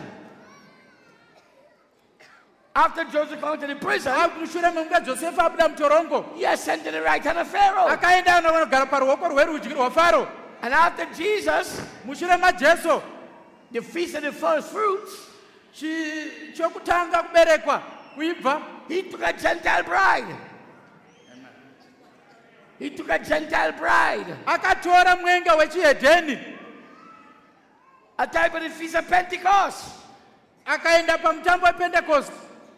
after Joseph came out of the prison, mushure mekunge Josefa abuda mutorongo, he ascended to the right hand of Pharaoh. akaenda anogara paruoko rwerudyi rwaFaro. And after Jesus, Mushure maJesu, the feast of the first fruits, chi- chokutanga kuberekwa kuibva, he took a Gentile bride. He took a Gentile bride. akatora mwenga wechihedheni, A type of the feast of Pentecost. akaenda pamutambo wePentecost.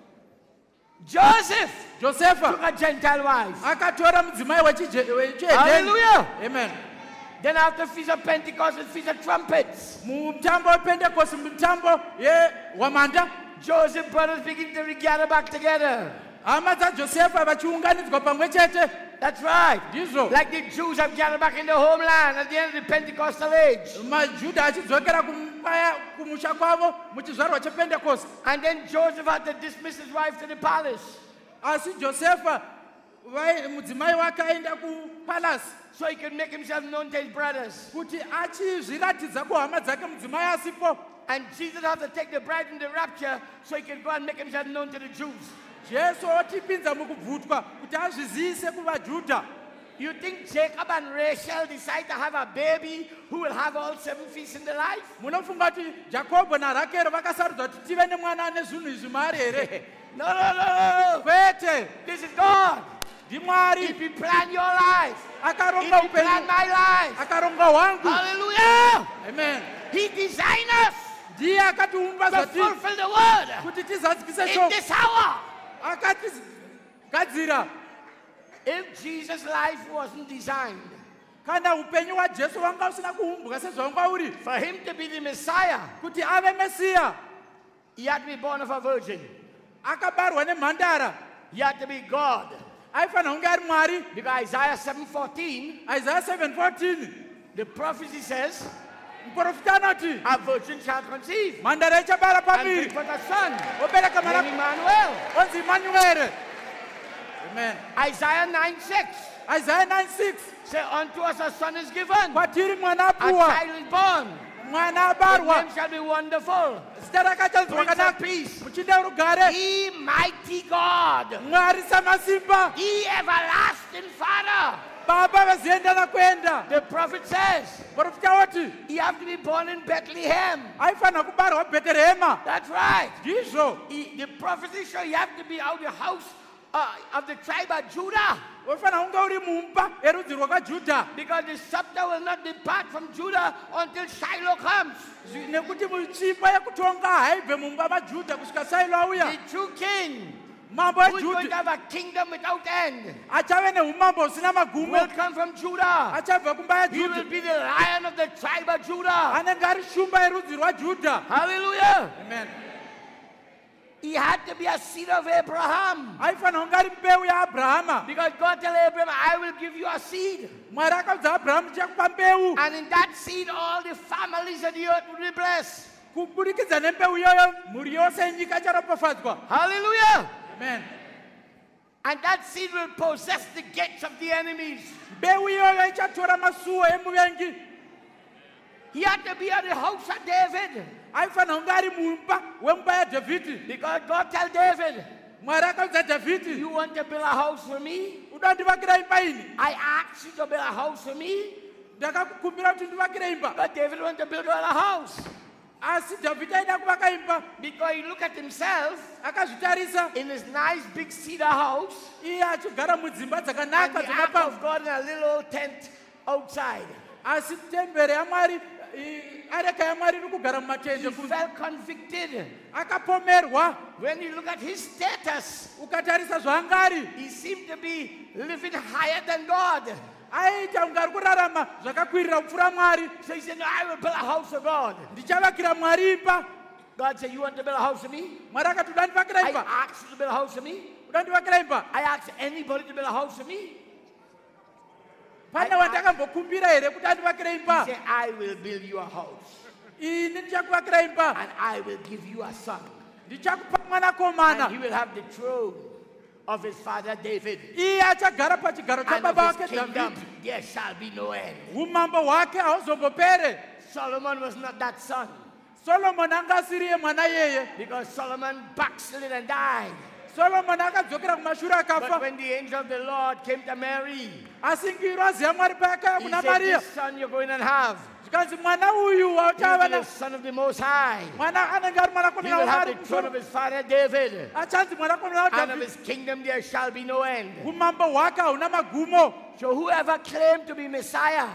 Joseph Josefa took a Gentile wife. akatora mudzimai wechije- wechihedheni. Hallelujah. Amen. Then after feast of Pentecost and feast of trumpets, Mutambo wePentecost, mutambo yehwamanda, Joseph's brothers begin to gather back together. hama dzaJosefa vachiunganidzwa pamwe chete. That's right. Ndizvo Like the Jews have gathered back in their homeland at the end of the Pentecostal age. maJudha achidzokera kumaya kumusha kwavo muchizvarwa chePentecost. And then Joseph had to dismiss his wife to the palace Asi Josefa vai- mudzimai wake aenda kupalasi so he could make himself known to his brothers. kuti achizviratidza kuhama dzake mudzimai asipo. And Jesus had to take the bride in the rapture so he could go and make himself known to the Jews. Jesu otipinza mukubvutwa kuti azvizivise kuvaJudha. You think Jacob and Rachel decide to have a baby who will have all seven feasts in their life? Munofunga kuti Jakobho naRakeri vakasarudza kuti tive nemwana ane zvinhu izvi maari here? No, no, no, no. Kwete, This is God. ndiMwari If he planned your life, if akaronga he planned upenyu, my life, akaronga hwangu. hallelujah. Amen. He designed us Ndiye akatiumba to zvati fulfill the word kuti tizadzikise in shoko, this hour. akatigadzira. If Jesus' life wasn't designed Kana upenyu hwaJesu wanga usina kuumbwa sezvawanga uri for him to be the Messiah, kuti ave Mesiya, he had to be born of a virgin. akabarwa nemhandara, He had to be God. aifanira kunge ari Mwari. Because Isaiah seven fourteen, Isaiah seven fourteen, the prophecy says, muprofita anoti a virgin shall conceive mhandara ichabara and bring pamiri, forth a son, obereka named mwana Emmanuel. onzi Emmanuel. Amen. Isaiah nine six, Isaiah nine six, say, unto us a son is given, kwatiri mwana a apuwa, child is born, mwana His abarwa name shall be wonderful. zita rakachanzi Prince of wakanaka peace. muchinde urugare He mighty God. mwari samasimba He everlasting Father. baba vaziendana kuenda. The prophet says Profita woti he have to be born in Bethlehem. aifanira kubarwa Bheterehema. That's right. Ndizvo He, the prophecy show you have to be out of the house uh, of the tribe of Judah. ufanira kunge uri mumba yerudzi rwakajudha Because the scepter will not depart from Judah until Shiloh comes. Zvi- nekuti muchimba yekutonga haibve mumba majudha kusvika Sailo auya. The true king Mambo who is going to ejudha have a kingdom without end achave neumambo husina will magumo, come from Judah. achabva kumba He will yaJudha, be the lion of the tribe of Judah. anenge ari shumba yerudzi rwaJudha. Hallelujah. Amen. He had to be a seed of Abraham. Aifanira kunge ari mbeu yaAbhurahama. Because God told Abraham, I will give you a seed. Mwari akaudza Abhurahamu ndichakupa mbeu, And in that seed, all the families of the earth will be blessed. kubudikidza nembeu iyoyo mhuri yose yenyika icharopafadzwa. Hallelujah. Amen. And that seed will possess the gates of the enemies. Mbeu iyoyo ichatora masuo emuvengi. He had to be at the house of David. Aifanira kunge ari mumba wemumba yaDhavhidhi. Because God told David, Mwari akaudza Dhavhidhi, you want to build a house for me? uda kundivakira imba ini? I asked you to build a house for me. Ndakakukumbira kuti ndivakire imba. But David wanted to build a house. Asi Dhavhidhi aida kuvaka imba. Because he looked at himself Akazvitarisa in his nice big cedar house. iye achigara mudzimba And dzakanaka the ark of dzakapambwa. God in a little old tent outside. Asi tembere yamwari, i- areka yamwari iri kugara He mumatende kunze. felt convicted. Akapomerwa. When you look at his status, Ukatarisa zvaangari, he seemed to be living higher than God. aita kunge ari kurarama zvakakwirira kupfuura Mwari. So he said, no, I will build a house for God. Ndichavakira Mwari imba. God said, you want to build a house for me? Mwari akati uda ndivakira I imba, asked you to build a house for me. uda ndivakira imba. I asked anybody to build a house for me. Pane wandakambokumbira here kuti andivakire He imba? said, I will build you a house. Ini ndichakuvakira imba, And I will give you a son. ndichakupa And he mwanakomana. will have the throne of his father David. Iye achagara pachigaro And chababa of wake his kingdom Dhavhidhi. there shall be no end. Umambo hwake hauzombopere. Solomon was not that son. Solomoni anga asiriye mwana yeye. Because Solomon backslid and died. Solomoni akadzokera kumashure But akafa. when the angel of the Lord came to Mary, Asi ngiro aziya Mwari payakauya he kuna said, Mariya. this son you're going to have, Zvikanzi mwana uyu he will wauchava be the na son of the Most High. mwana anenge ari He mwanakomana will have waMwari the throne of kumusoro. his father David. Achanzi mwanakomana And of waDhavhidhi. his kingdom there shall be no end. Umambo hwake hauna magumo. So whoever claimed to be Messiah,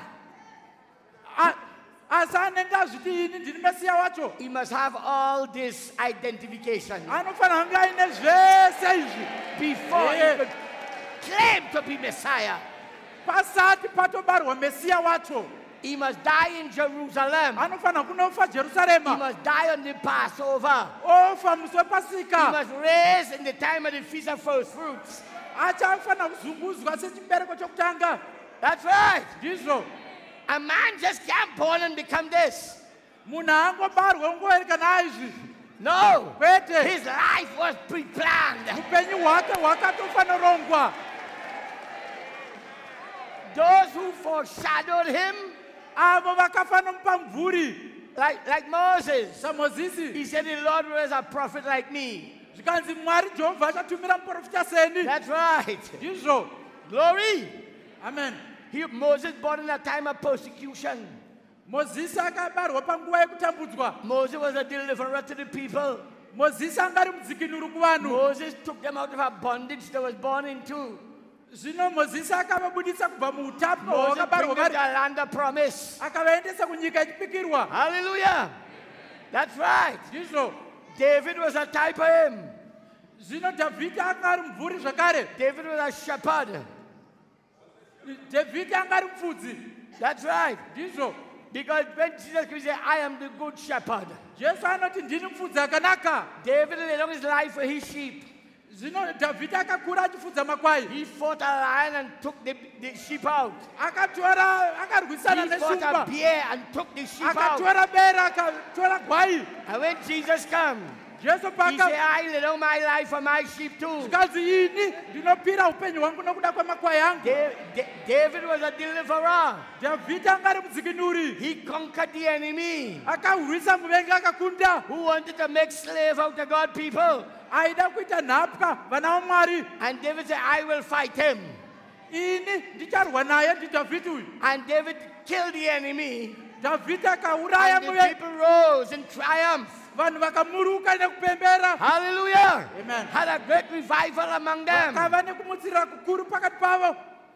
A- Asi anenge azviti ini ndini Mesiya wacho, he must have all this identification anofanira kunge aine zvese izvi before Yeah. he could claim to be Messiah. pasati patobarwa Mesiya wacho. He must die in Jerusalem. Anofanira kunofa He Jerusarema, must die on the Passover. ofa musi He wePasika. must raise in the time of the Feast of First Fruits. Achafanira kuzunguzwa sechibereko chokutanga. That's right. Ndizvo A man just can't born and become this. munhu angobarwa ungoerekana aizvi. No. Kwete, His life was pre-planned. upenyu hwake hwakatofanorongwa. Those who foreshadowed him, Avo vakafanomupa mvuri like, like Moses, saMozisi. he said, the Lord will raise a prophet like me. Zvikanzi Mwari Jehovha achatumira muprofita seni. That's right. Ndizvo. Glory. Amen. He, Moses born in a time of persecution. Mozisi akabarwa panguva yekutambudzwa. Moses was a deliverer to the people. Mozisi anga ari mudzikinuri kuvanhu. Moses took them out of a bondage they was born into. Zvino Mozisi akavabudisa kubva muutapwa Moses bring hwakabarwa them to vari, a land of promise. akavaendesa kunyika ichipikirwa. Hallelujah. That's right. Ndizvo. David was a type of him. Zvino Dhavhidhi anga ari mvuri zvakare. David was a shepherd. Dhavhidhi anga ari mufudzi. That's right. Ndizvo. Because when Jesus came, he said, I am the good shepherd. Jesu anoti ndini mufudzi akanaka. David laid down his life for his sheep. Zvino Dhavhidhi akakura achifudza makwai. He fought a lion and took the, the sheep out. Akatora, akarwisana He fought a neshumba. bear and took the sheep out. Akatora bere, akatora gwai. And when Jesus came, Jesu He said, paka I lay down my life for my sheep too. zikazi yini ndinopira upenyu hwangu nokuda kwemakwai angu. Da- Da- David was a deliverer. Davhidhi anga ari mudzikinuri, He conquered the enemy akarwisa muvengi akakunda, who wanted to make slave out of God people. aida kuita nhapwa vana vaMwari. And David said, I will fight him. Ini ndicharwa naye ndidhavhidhi uyu. And David killed the enemy. Dhavhidhi akauraya And the muvengi, people rose in triumph. vanhu vakamuruka nekupembera. Hallelujah. Amen. Had a great revival among them. Vakava nekumutsirira kukuru pakati pavo.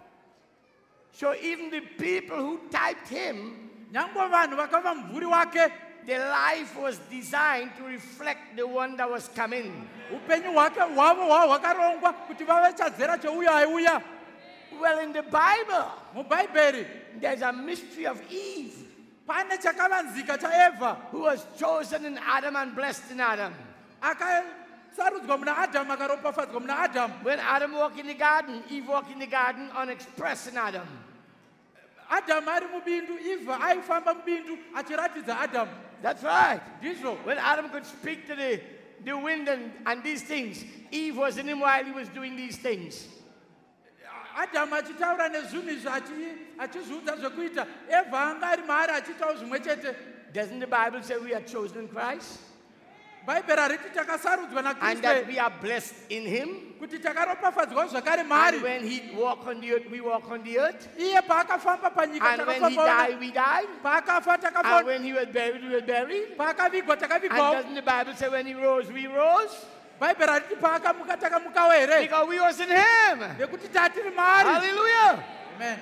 So even the people who typed him, Nyangwe vanhu vakava mumvuri wake, their life was designed to reflect the one that was coming. upenyu hwake hwavo hwavo hwakarongwa kuti vave chadzera cheuyo aiuya. Well, in the Bible, Mubhaibheri there's a mystery of Eve, pane chakavanzika chaEvha, who was chosen in Adam and blessed in Adam. akasarudzwa muna Adhamu akaropafadzwa muna Adhamu. When Adam walked in the garden, Eve walked in the garden unexpressed in Adam. Adhamu ari mubindu, Ivha aifamba mubindu achiratidza Adhamu. That's right. Ndizvo. When Adam could speak to the, the wind and, and these things, Eve was in him while he was doing these things. Adhamu achitaura nezvinhu izvi achi- achizviudza zvekuita, Evha anga ari maari achiitawo zvimwe chete. Doesn't the Bible say we are chosen in Christ? Bhaibheri hariti takasarudzwa And that naKristu we are blessed in him? kuti takaropafadzwawo zvakare And maari. when he walked on the earth, we walk on the earth. Iye paakafamba panyika And when he takafambawo, died, we died. paakafa And takafa, when he was buried, we were buried. paakavigwa And takavigwawo. doesn't the Bible say when he rose, we rose? Bhaibheri hariti paakamuka takamukawo here, Because we was in him. nekuti tatiri maari. Hallelujah. Amen.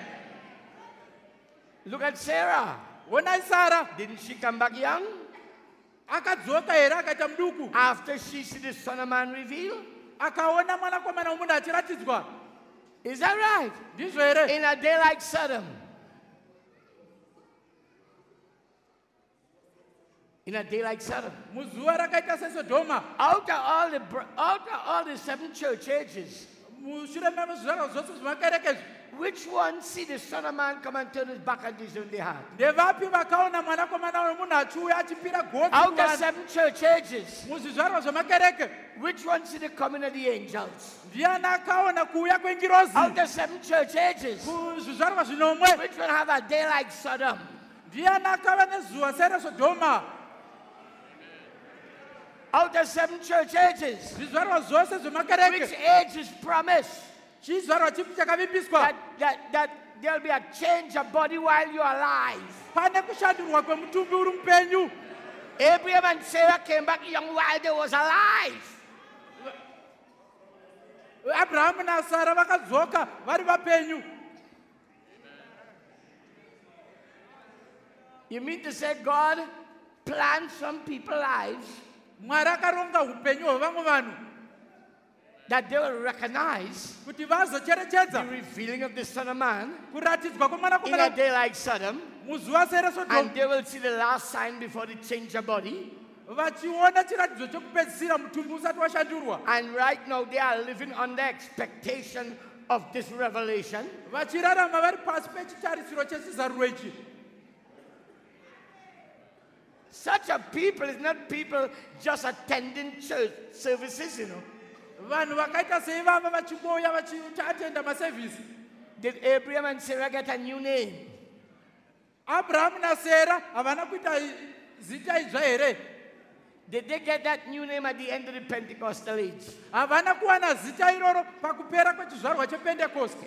Look at Sarah. Onai Sara Didn't she come back young? akadzoka here akaita muduku, After she see the Son of Man revealed? akaona mwanakomana womunhu achiratidzwa. Is that right? Ndizvo here? In a day like Sodom. In a day like Sodom. Muzuva rakaita seSodhoma, Out of all the br- out of all the seven church ages, mushure memuzvizvarwa zvose zvemakereke izvi, which one see the Son of Man come and turn his back and discern their heart? ndevapi vakaona mwanakomana womunhu achiuya achipira gotsi Out of kuvanhu? seven church ages, Muzvizvarwa zvemakereke, which one see the coming of the angels? ndiani akaona kuuya kwengirozi? Out of seven church ages, Kuzvizvarwa zvinomwe, which one have a day like Sodom? ndiani akava nezuva sereSodhoma? Out of seven church ages, Zvizvarwa zvose which zvemakereke, age is promised chizvarwa chipi chakavimbiswa? that, that, that there'll be a change of body while you're alive? Pane kushandurwa kwemutumbi uri mupenyu. Abraham and Sarah came back young while they was alive. Abrahamu naSara vakadzoka vari vapenyu. You mean to say God planned some people's lives Mwari akaronga upenyu hwevamwe vanhu that they will recognize kuti the vazocherechedza revealing of the Son of Man kuratidzwa in a kwemwanakomana day like Sodom, muzuva sereSodhoma, and they will see the last sign before they change their body. vachiona chiratidzo chokupedzisira mutumbi usati washandurwa, And right now they are living under expectation of this revelation. vachirarama vari pasi pechitarisiro chechizaruro ichi. Such a people is not people just attending church services, you know. Vanhu vakaita seivava vachingoya vachiatenda masevhisi. Did Abraham and Sarah get a new name? Abrahamu naSara havana kuita zita idzva here? Did they get that new name at the end of the Pentecostal age? Havana kuwana zita iroro pakupera kwechizvarwa chePentecost.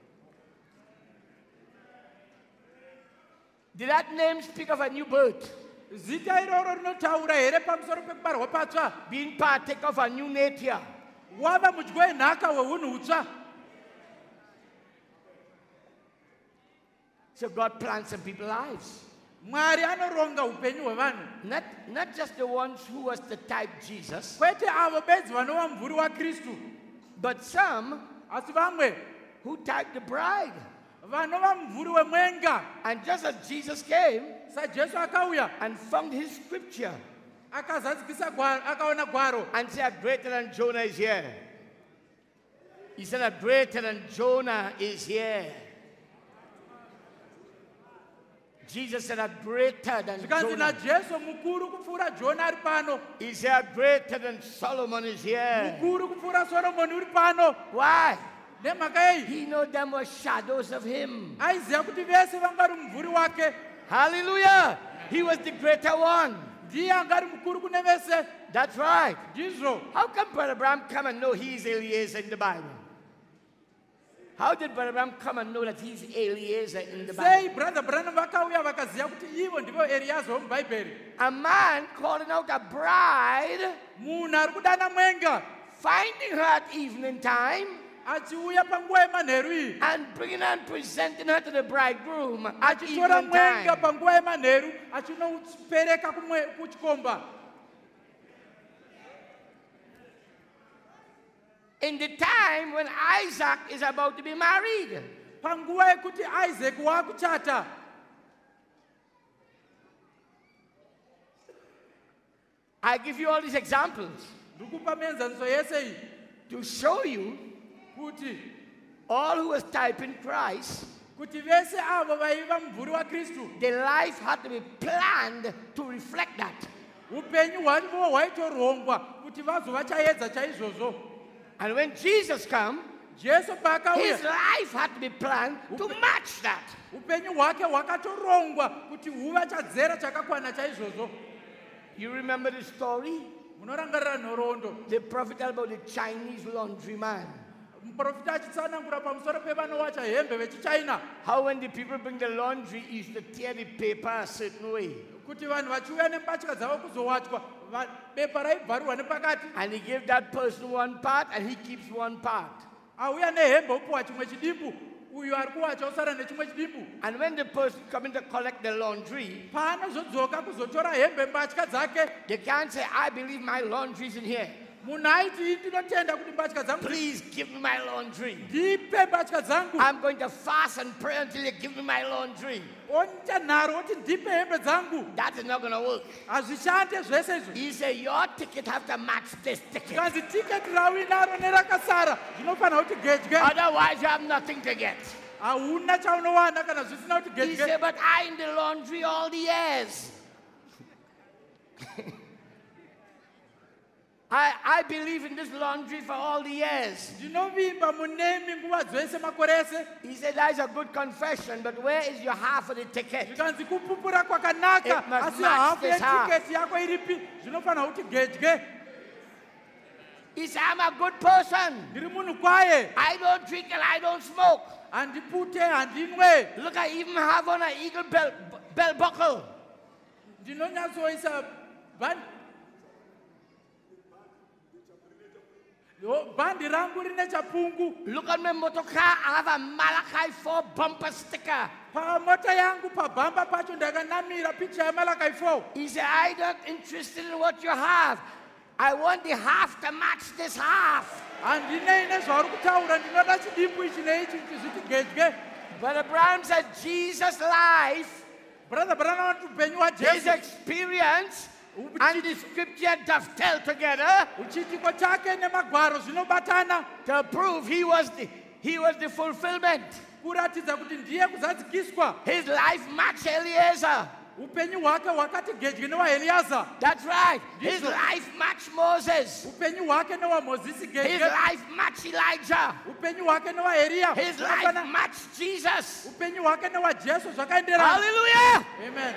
Did that name speak of a new birth? Zita iroro rinotaura here pamusoro pekubarwa patsva, Being partaker of a new nature? wava mudyi wenhaka hweunhu hutsva. So God planned some people's lives. Mwari anoronga upenyu hwevanhu, Not, not just the ones who was the type Jesus, kwete avo bedzi vanova mumvuri waKristu, but some asi vamwe who typed the bride. vanova mumvuri wemwenga. And just as Jesus came SaJesu akauya and found his scripture akazadzikisa gwaro, akaona gwaro and said, greater than Jonah is here. He said, a greater than Jonah is here. Jesus said, a greater than zvikanzi Jonah. najesu mukuru kupfuura jona ari pano, He said, a greater than Solomon is here. mukuru kupfuura soromoni uri pano. Why? Nemhaka yei He know them were shadows of him. aiziva kuti vese vanga vari mumvuri wake. Hallelujah. He was the greater one. Ndiye anga ari mukuru kune vese. That's right. Ndizvo. How come Brother Abraham come and know he's Eliezer in the Bible? How did Brother Abraham come and know that he's Eliezer in the Bible? Sei brother Branham vakauya vakaziva kuti ivo ndivo Eliaza womubhaibheri. A man calling out a bride, Munhu ari kudana mwenga finding her at evening time, achiuya panguva yemanheru iyi, and bringing her and presenting her to the bridegroom at achitora evening mwenga time. panguva yemanheru achinopereka kumwe- kuchikomba. In the time when Isaac is about to be married. Panguva yekuti Isaac waakuchata. I give you all these examples Ndikupa mienzaniso yese iyi to show you kuti all who was typing Christ, kuti vese avo vaiva mumvuri waKristu their life had to be planned to reflect that. upenyu hwavo hwaitorongwa kuti vazova chaedza chaizvozvo. And when Jesus came, Jesu his paakauya life had to be planned to match that. upenyu hwake hwakatorongwa kuti huva chadzera chakakwana chaizvozvo. You remember the story? Munorangarira nhoroondo The prophet about the Chinese laundryman. muprofita achitsanangura pamusoro pevanowacha hembe vechichina, How when the people bring the laundry, he used to tear the paper a certain way. kuti vanhu vachiuya nembatya dzavo kuzowachwa va- bepa raibvarirwa nepakati, And he gave that person one part and he keeps one part. auya nehembe opuhwa chimwe chidimbu, uyu ari kuwacha osara nechimwe chidimbu. And when the person coming to collect the laundry, Paanozodzoka kuzotora hembe mbatya dzake, they can't say, I believe my laundry is in here. munhu aiti ndinotenda kuti mbatya dzangu Please give me my laundry. ndipe mbatya dzangu, I'm going to fast and pray until you give me my laundry. onita nharo oti ndipe hembe dzangu. That is not going to work. Hazvishande zvese izvi. He said, your ticket have to match this ticket. Kanzi tiketi rawinaro nerakasara zvinofanira kuti gedye, Otherwise, you have nothing to get. hauna chaunowana kana zvisina kuti He gedye. said, but I in the laundry all the years. I, I believe in this laundry for all the years. Ndinovimba munemi nguva dzose makore ese. He said, that is a good confession, but where is your half of the ticket? Zvikanzi kupupura kwakanaka, It must asi match hafu this half. yetiketi yako iripi, zvinofanira kuti gedye. He said, I'm a good person. Ndiri munhu kwaye, I don't drink and I don't smoke. handipute, handinwe, Look, I even have on an eagle bell, bell buckle. ndinonyatsoisa bhandi Yo, bhandi rangu rine chapungu. Look at my motor car, I have a Malachi four bumper sticker. Pamota yangu pabhamba pacho ndakanamira picha yaMalachi four. He said, I'm not interested in what you have. I want the half to match this half. Handinei nezvauri kutaura, ndinoda chidimbu ichi neichi kuti zviti gedye. But Abraham said, Jesus' life, Brother Branham wati upenyu his hwaJesu, experience, and the scripture dovetail together uchitiko chake nemagwaro zvinobatana to prove he was the, he was the fulfillment. kuratidza kuti ndiye kuzadzikiswa. His life matched Eliezer. Upenyu hwake hwakati gedye newaEliaza. That's right. His life matched Moses. Upenyu hwake newaMozisi His gedye. life matched Elijah. Upenyu hwake newaEriya. His life matched Jesus. Upenyu hwake newaJesu zvakaenderana. Hallelujah. Amen.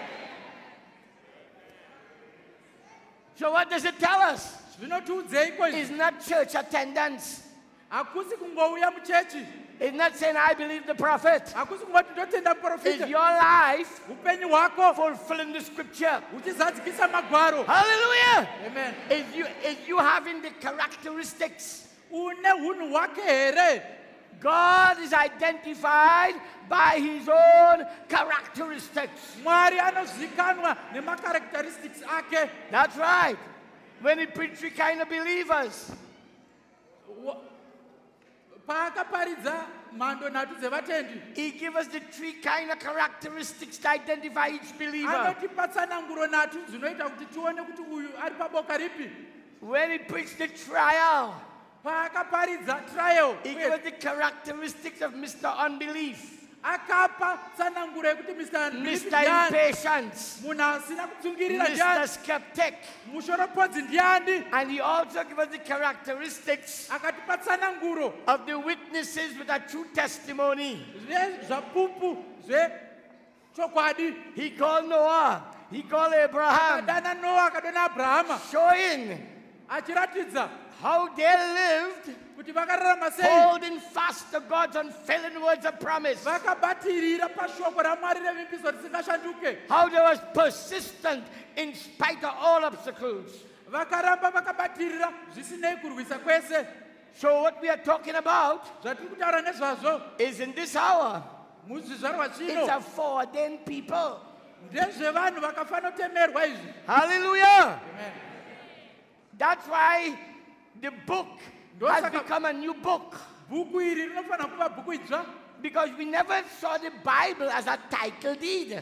So what does it tell us? Zvinotiudzeiko It's izvi? not church attendance. Hakusi kungouya muchechi. It's not saying I believe the prophet. Hakusi kungoti ndotenda It's muprofita. your life Upenyu hwako fulfilling the scripture. uchizadzikisa magwaro. Hallelujah. Amen. Is you, is you having the characteristics. Une hunhu hwake here. God is identified by his own characteristics. Mwari anozikanwa nemacharacteristics ake. That's right. When he preached three kind of believers, Wa- Paakaparidza mhando nhatu dzevatendi, he gave us the three kind of characteristics to identify each believer. anotipa tsananguro nhatu dzinoita kuti tione kuti uyu ari paboka ripi. When he preached the trial, Paakaparidza trial, he gave us the characteristics of Mister Unbelief. akapa tsananguro yekuti mister Mister Impatience, munhu asina kutsungirira Mister ndiani, Skeptic. mushoropodzi ndiani. And he also gives us the characteristics Akatipa tsananguro of the witnesses with a true testimony. zvapupu zvechokwadi. He called Noah, he called Abraham, Akadana Noa, akadana Abrahama, showing achiratidza how they lived, kuti vakararama sei, holding fast to God's unfailing words of promise. vakabatirira pashoko ramwari revimbiso risingashanduke, How they was persistent in spite of all obstacles. vakaramba vakabatirira zvisinei kurwisa kwese. So what we are talking about Zvatiri kutaura nezvazvo is in this hour, muzvizvarwa it's zvino a foreordained people. ndezvevanhu vakafanira kutemerwa izvi. Hallelujah. Amen. That's why the book Ndo has saka- become a new book. Bhuku iri rinofanira kuva bhuku idzva. Because we never saw the Bible as a title deed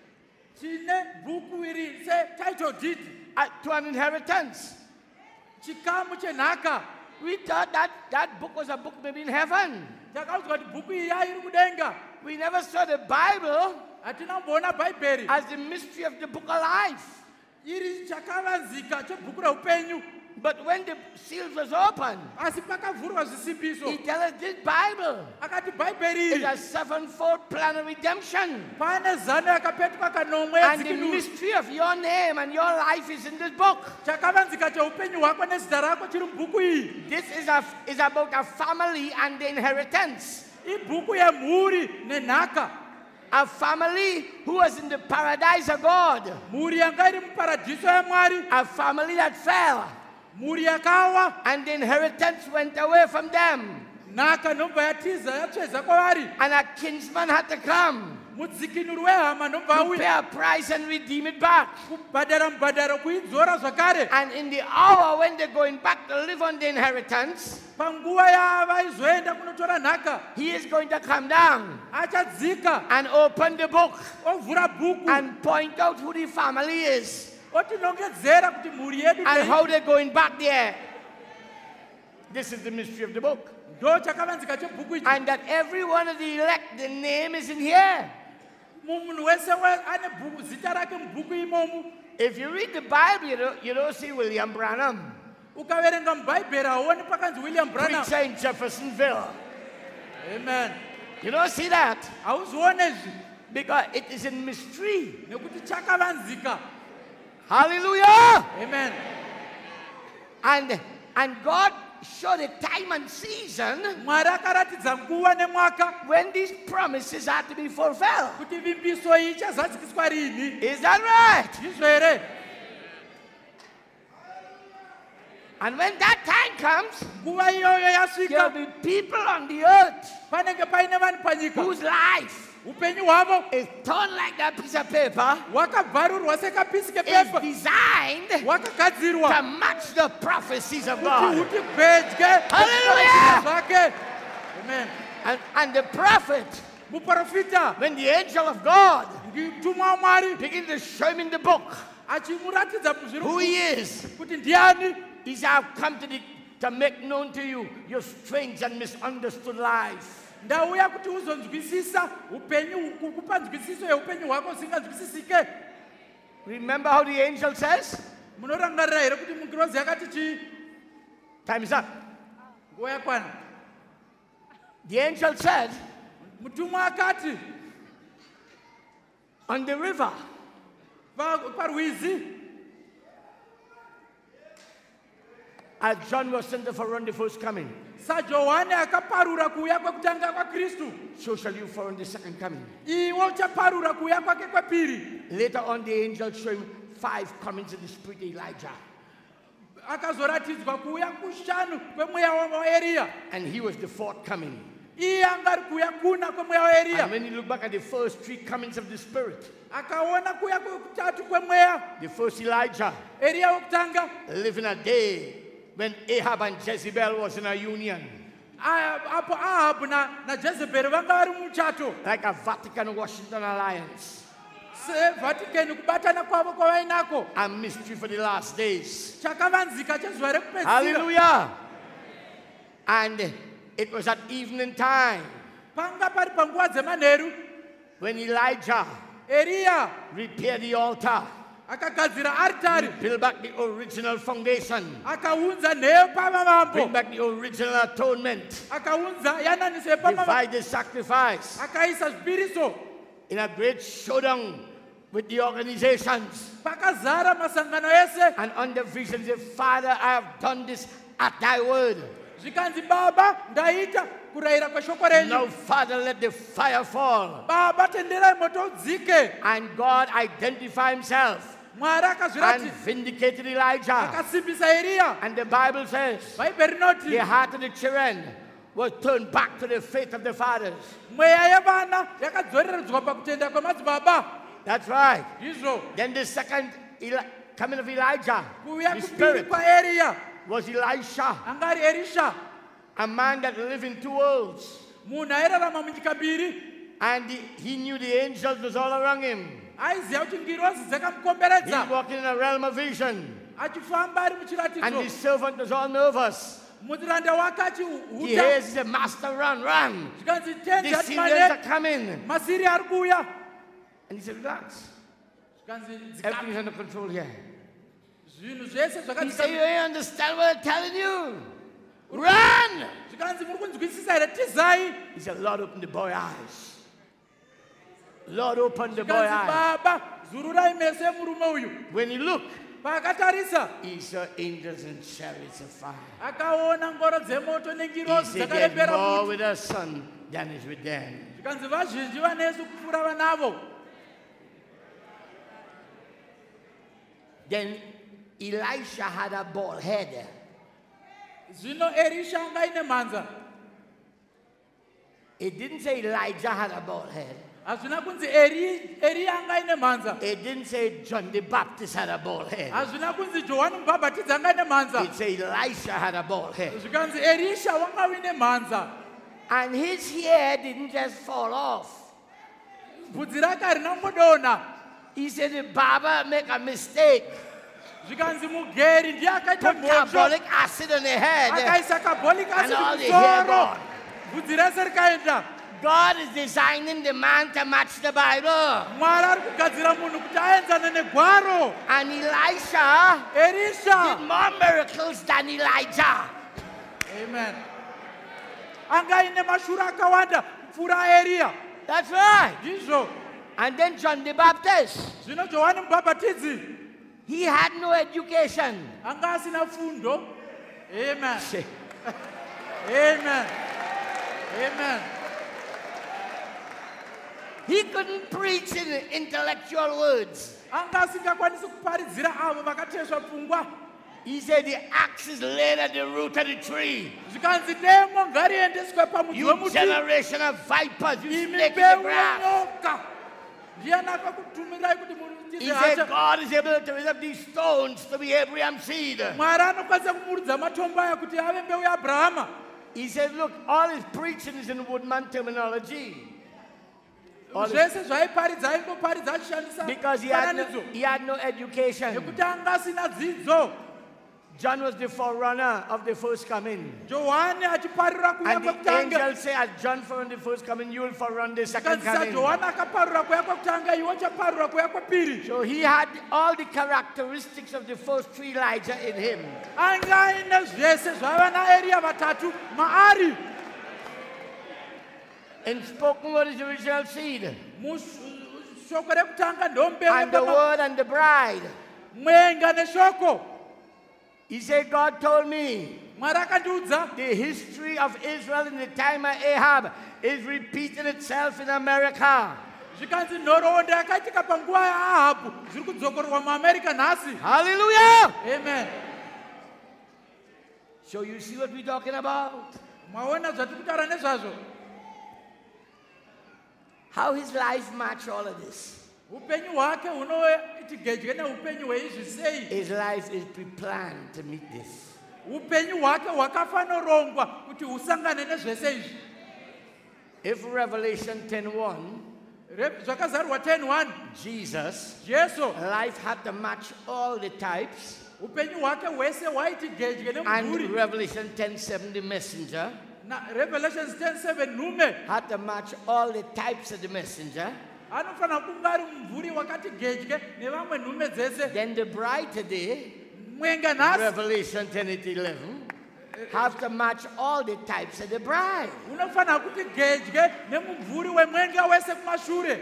Tine bhuku iri se-title deed, uh, to an inheritance. chikamu chenhaka. We thought that that book was a book maybe in heaven. Takaudzwa kuti bhuku iyi yairi kudenga. We never saw the Bible Hatina kumboona bhaibheri as the mystery of the book of life. iri chakavanzika chebhuku reupenyu. But when the seals was opened, Asi pakavhurwa zvisimbiso, he tells us this Bible akati bhaibheri is iri a sevenfold plan of redemption. pane zano yakapetuka kanomwe And the yedzikinuro. mystery of your name and your life is in this book. Chakavanzika cheupenyu hwako nezita rako chiri mubhuku iyi. This is, a, is about a family and the inheritance. Ibhuku yemhuri nenhaka. A family who was in the paradise of God. Mhuri yanga iri muparadhiso yamwari. A family that fell. Mhuri yakawa. And the inheritance went away from them. Nhaka nobva yatiza yatsvedza kwavari. And a kinsman had to come Mudzikinuri wehama nobva to auya pay a price and redeem it back. kubhadhara mubhadharo kuidzora zvakare. And in the hour when they're going back to live on the inheritance, Panguva yavaizoenda kunotora nhaka, he is going to come down achadzika and open the book ovhura bhuku and point out who the family is otinongedzera kuti mhuri yedu and ndei. how they're going back there. This is the mystery of the book. Ndo chakavanzika chebhuku ichi. And that every one of the elect, the name is in here. Munhu wese we- ane bhuku zita rake mubhuku imomu. If you read the Bible, you don't, you don't see William Branham, Ukaverenga mubhaibheri hauoni pakanzi William Branham. preacher in Jeffersonville. Amen. You don't see that Hauzvione izvi because it is in mystery. nekuti chakavanzika. Hallelujah. Amen. And, and God showed a time and season Mwari akaratidza nguva nemwaka when these promises had to be fulfilled. kuti vimbiso iyi ichazadzikiswa rini. Is that right? Ndizvo here? And when that time comes, Nguva iyoyo there will yasvika, be people on the earth panenge paine vanhu panyika whose life upenyu hwavo is torn like that piece of paper, hwakabvarurwa sekapisi is kepepa, designed to hwakagadzirwa match the prophecies of kuti God. huti pedye Hallelujah! zvake. Amen. And, and the prophet, Muprofita when the angel of God mutumwa wamwari begins to show him in the book achimuratidza who he zviri is, kuti ndiani, he said, I've come to, the, to make known to you your strange and misunderstood life. ndauya kuti uzonzwisisa upenyu, kukupa nzwisiso yeupenyu hwako usinganzwisisike. Remember how the angel says? Munorangarira here kuti mukirozi yakati chii? Time is up. Nguva yakwana. The angel said, Mutumwa akati on the river, pa- parwizi, as John was sent to forerun the first coming, sajohani akaparura kuuya kwekutanga kwakristu, so shall you forerun the second coming. iwe uchaparura kuuya kwake kwepiri. Later on, the angel showed him five comings in the spirit of Elijah. Akazoratidzwa kuuya kushanu kwemweya waEriya. And he was the fourth coming. Iye anga ari kuuya kuna kwemweya waEriya. And when you look back at the first three comings of the spirit, Akaona kuuya kwekutatu kwemweya, the first Elijah Eriya wokutanga, living a day when Ahab and Jezebel was in a union, a- apo Ahabu na naJezebheri vanga vari muchato, like a Vatican-Washington alliance, seVhatikeni kubatana kwavo kwavainako, a mystery for the last days. chakavanzika chezuva rekupedzisira. Hallelujah. And it was at evening time panga pari panguva dzemanheru when Elijah Eriya repaired the altar, akagadzira aritari build back the original foundation, akaunza nheyo bring pamamambo back the original atonement, akaunza yananiso yepamambo divide the sacrifice akaisa zvipiriso in a great showdown with the organizations. pakazara masangano ese And under vision, say, Father, I have done this at thy word. zvikanzi baba ndaita kurayira kweshoko renyu Now, Father, let the fire fall. baba tenderai moto udzike And God identified himself mwari and akazviratidza vindicated Elijah. akasimbisa Eriya And the Bible says, bhaibheri rinoti the heart of the children was turned back to the faith of the fathers. mweya yevana yakadzoreredzwa pakutenda kwemadzibaba That's right. izvo Then the second Eli- coming of Elijah, kuuya the kupiri spirit, kwaEriya was Elisha, anga ari Erisha a man that lived in two worlds. munhu airarama munyika mbiri And he, he knew the angels was all around him. aiziva kuti ngirozi He dzakamukomberedza was walking in a realm of vision. achifamba ari And muchiratidzo the servant was all nervous. mutiranda wake He achihuta hears, he said, Master, run, run. zvikanzi The tenzi ati Syrians are mane coming. masiri ari kuuya And he said, relax. zvikanzi Everything's under control here. zvinhu zvese He said, zvakadzika you don't understand what I'm telling you. Run! zvikanzi muri kunzwisisa here tizai He said, Lord, open the boy eyes. Lord, open the boy zvikanzi eyes. baba zururai meso emurume uyu When he looked, paakatarisa he saw angels and chariots of fire. akaona ngoro dzemoto He nengirozi said, there's dzakarembera more muti with our son than is with them. zvikanzi vazhinji vanesu kupfuura vanavo Then Elisha had a bald head. zvino Erisha anga ine mhanza It didn't say Elijah had a bald head. hazvina kunzi Eri- Eriya anga ine mhanza It didn't say John the Baptist had a bald head. hazvina kunzi Johani mubhabhatidzi anga ine mhanza It said Elisha had a bald head. zvikanzi Erisha wanga uine mhanza And his hair didn't just fall off. bvudzi rake harinangodonha He said the barber make a mistake. zvikanzi mugeri ndiye akaita Put mhosvo carbolic acid on the head. akaisa carbolic And acid all the hair musoro gone. bvudzi rese rikaenda God is designing the man to match the Bible. mwari ari kugadzira munhu kuti aenzane negwaro And Elisha did Erisha more miracles than Elijah. amen anga ine mashuro akawanda kupfuura Eriya That's right. ndizvo And then John the Baptist, zvino Johani mubhabhatidzi he had no education. anga asina fundo amen amen amen He couldn't preach in intellectual words. anga asingakwanisi kuparidzira avo vakateswa pfungwa He said the axe is laid at the root of the tree. zvikanzi demo ngariendeswe pamudzi You wemuti generation of vipers, you imi snake in the mbeu grass. yenyoka ndiani akakutumirai kuti He mutize said hasha God is able to raise up these stones to be Abraham's seed. mwari anokwanisa kumurudza matombo aya kuti ave mbeu yaAbrahama He said, look, all his preaching is in woodman terminology. All his- zvese zvaaiparidza aingoparidza achishandisa because he had, no, fananidzo he had no education. nekuti anga asina dzidzo John was the forerunner of the first coming. Johani achiparura kuuya And the kwekutanga angel said, as John forerun the first coming, you will forerun the second kanzisa coming. Johani akaparura kuuya kwekutanga iwe uchaparura kuuya kwepiri So he had all the characteristics of the first three Elijah in him. anga aine zvese zvaiva naEriya vatatu maari And spoken word is the original seed. shoko rekutanga ndombeu And the word and the bride. mwenga neshoko He said, God told me mwari akandiudza the history of Israel in the time of Ahab is repeating itself in America. zvikanzi nhoroondo yakaitika panguva yaAhabhu zviri kudzokorwa muamerica nhasi Hallelujah! amen So you see what we're talking about? mwaona zvatiri kutaura nezvazvo How his life match all of this. upenyu hwake hunoitigedye neupenyu hweizvi sei His life is pre-planned to meet this. upenyu hwake hwakafanorongwa kuti husangane nezvese izvi If Revelation ten one, Re- zvakazarwa ten one Jesus, jesu life had to match all the types, upenyu hwake hwese hwaiti gedye and nemumvuri Revelation ten seven, the messenger, Na Revelations ten seven nhume had to match all the types of the messenger. anofana kunga ari mumvuri wakati gedye nevamwe nhume dzese. Then the bride today, Mwenga nhasi Revelation ten eight eleven, have to match all the types of the bride. unofana kuti gedye nemumvuri wemwenga wese kumashure.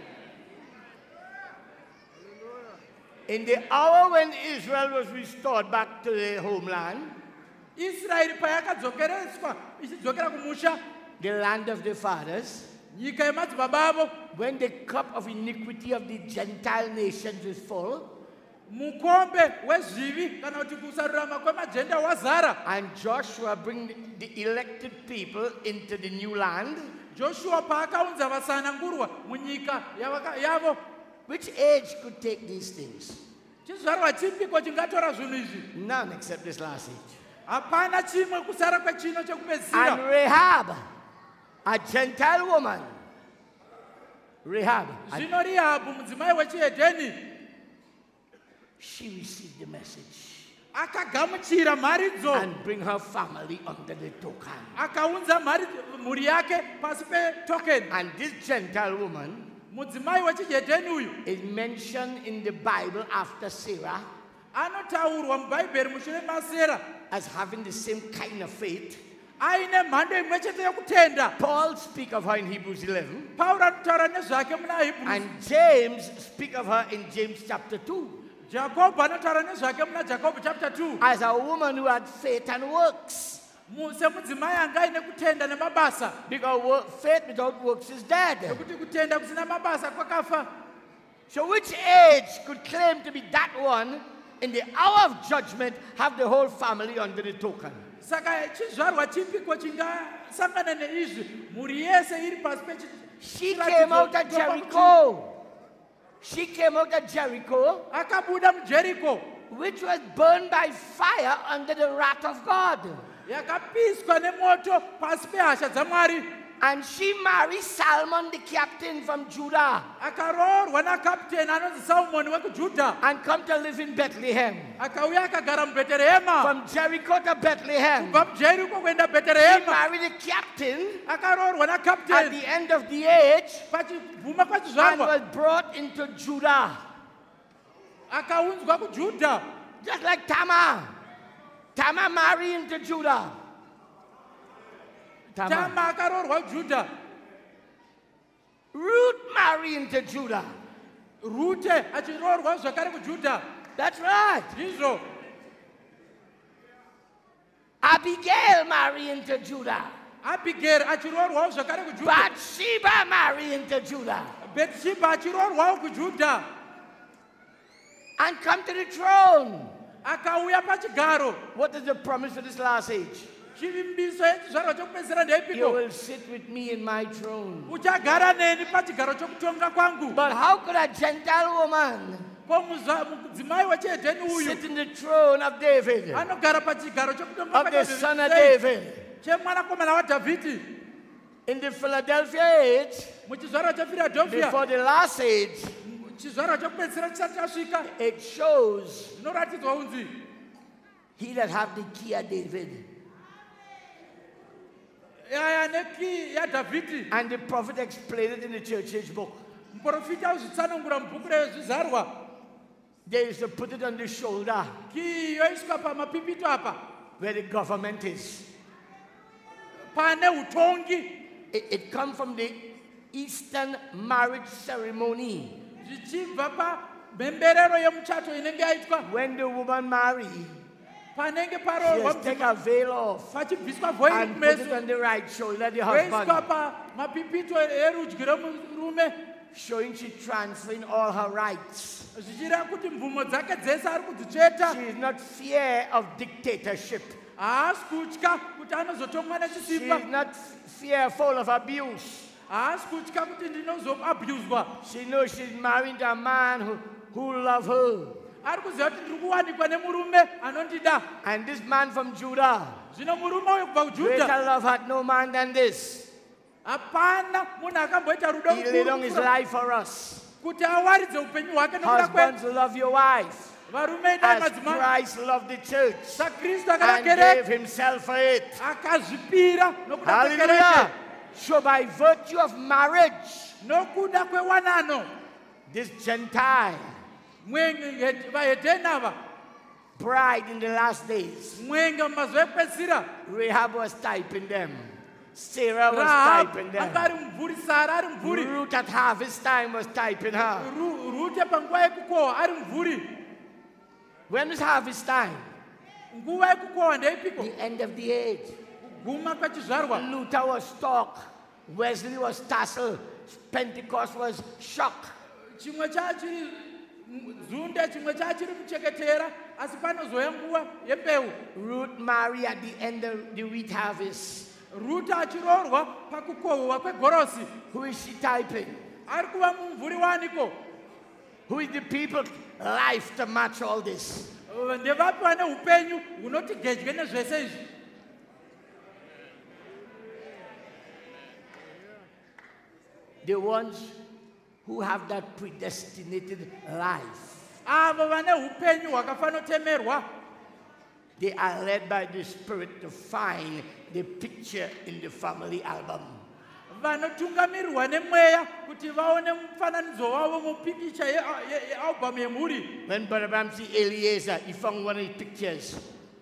In the hour when Israel was restored back to their homeland, Israeri payakadzokereswa ichidzokera kumusha, the land of the fathers, nyika yemadzibaba avo, when the cup of iniquity of the Gentile nations was full, mukombe wezvivi kana kuti kusarurama kwemajenda wazara, and Joshua bring the elected people into the new land, Joshua paakaunza vasanangurwa munyika yavaka- yavo, which age could take these things? chizvarwa chipiko chingatora zvinhu izvi? None except this last age. Hapana chimwe kusara kwechino And chekupedzisira. Rahab, a Gentile woman, Rahab, and Zvino Rehabhu mudzimai wechihedheni she received the message akagamuchira mharidzo, and bring her family under the token. akaunza mhari- mhuri yake pasi petoken. And this Gentile woman Mudzimai wechihedheni uyu is mentioned in the Bible after Sarah anotaurwa mubhaibheri mushure masera as having the same kind of faith. aine mhando imwe chete yekutenda. Paul speaks of her in Hebrews eleven, Pauro anotaura nezvake muna Hebrews. and James speaks of her in James chapter two Jacob anotaura nezvake muna Jacob chapter two. as a woman who had faith and works. Mu- semudzimai anga aine kutenda nemabasa, Because work, faith without works is dead. nekuti kutenda kusina mabasa kwakafa. So which age could claim to be that one in the hour of judgment have the whole family under the token? Saka chizvarwa chipiko chingasangana neizvi, mhuri yese iri pasi pechi- She chiratidzo came out of chopa kuti- Jericho. She came out of Jericho, akabuda mujeriko which was burned by fire under the wrath of God. yakapiswa nemoto pasi pehasha dzamwari, And she married Salmon, the captain from Judah, akaroorwa nakapteni anonzi Salmoni wekujudha, and come to live in Bethlehem. akauya akagara mubheterehema. From Jericho to Bethlehem. Kubva mujeriko kuenda She bheterehema, married a captain akaroorwa at nakapteni the end of the age pachibvuma and pachizvarwa, was brought into Judah. akaunzwa kujudha, Just like Tamar. Tamar married into Judah. Tamar. Tama akaroorwa kujudha, Ruth married into Judah. Rute achiroorwa zvakare kujudha. That's right. Ndizvo Abigail married into Judah. Abigail achiroorwawo zvakare kujudha, Bathsheba married into Judah. Bethsheba achiroorwawo kujudha, And come to the throne. akauya pachigaro. What is the promise for this last age? Chivimbiso yechizvarwa chokupedzisira You ndeipiko? will sit with me in my throne. Uchagara neni pachigaro chokutonga kwangu. But how could a Gentile woman Ko muzva- mudzimai wechihedheni uyu sit in the throne of David, anogara pachigaro chokutonga of the kwaDhavhidhi son of sei? David? Chemwanakomana waDhavhidhi In the Philadelphia age, muchizvarwa chePhiladelphia, before the last age, chizvarwa chokupedzisira chisati chasvika, it shows zvinoratidzwa unzi he that have the key of David. yaya neki yaDhavhidhi. And the prophet explained it in the church age book. Muprofita uzvitsanangura mubhuku rezvizvarwa. They used to put it on the shoulder Ki yoiswa pamapipito apa where the government is. pane utongi, It, it comes from the Eastern marriage ceremony. zvichibva pamhemberero yemuchato inenge yaitwa When the woman marries, panenge she paroorwa has to take a veil off pachibviswa vhoiri and put it kumeso, on the right shoulder, the yoiswa husband, pamapipito erudyi remurume, showing she transferring all her rights. zvichireva kuti mvumo dzake dzese ari kudzitsveta. She is not fear of dictatorship. Haasi kutya kuti anozotongwa She nechisimba, is not fearful of abuse. haasi kutya kuti ndinozoabhuswa. She knows she's married to a man who, who loves her. Ari kuziva kuti ndiri kuwanikwa nemurume anondida. And this man from Judah, Zvino murume uyu kubva greater kujudha, love had no man than this. hapana munhu akamboita rudo He laid down his mukuru life for us. kuti awaridze upenyu hwake nokuda kwedu. Husbands, love your wife. varume as namadzimai Christ loved the church sakristu and akada gave kereke himself for it. akazvipira nokuda Hallelujah. kwekereke So by virtue of marriage, nokuda kwewanano this Gentile mwenye vahedheni ava bride in the last days, mwenga mumazuva ekupedzisira Rahab was typing them. Sarah was rahabu typing anga them. ari mumvuri sara ari mumvuri Ruth at harvest time was typing her. Ru- rute panguva yekukohwa ari mumvuri When is harvest time? nguva yekukohwa ndeipiko The end of the age. kuguma kwechizvarwa Luther was stock. Wesley was tassel. Pentecost was shock. chimwe chachiri zunde chimwe chachiri mucheketera asi panozouya nguva yembeu Ruth married at the end of the wheat harvest. rute achiroorwa pakukohwa kwegorosi Who is she typing? ari kuva mumvuri waniko Who is the people life to match all this? ndevapi vane upenyu hunoti gedye nezvese izvi The ones who have that predestinated life. avo vane upenyu hwakafanotemerwa They are led by the Spirit to find the picture in the family album. vanotungamirirwa nemweya kuti vaone mufananidzo wavo mupikicha yealbhamu yemhuri When Brother Bram see Eliezer, he found one of his pictures.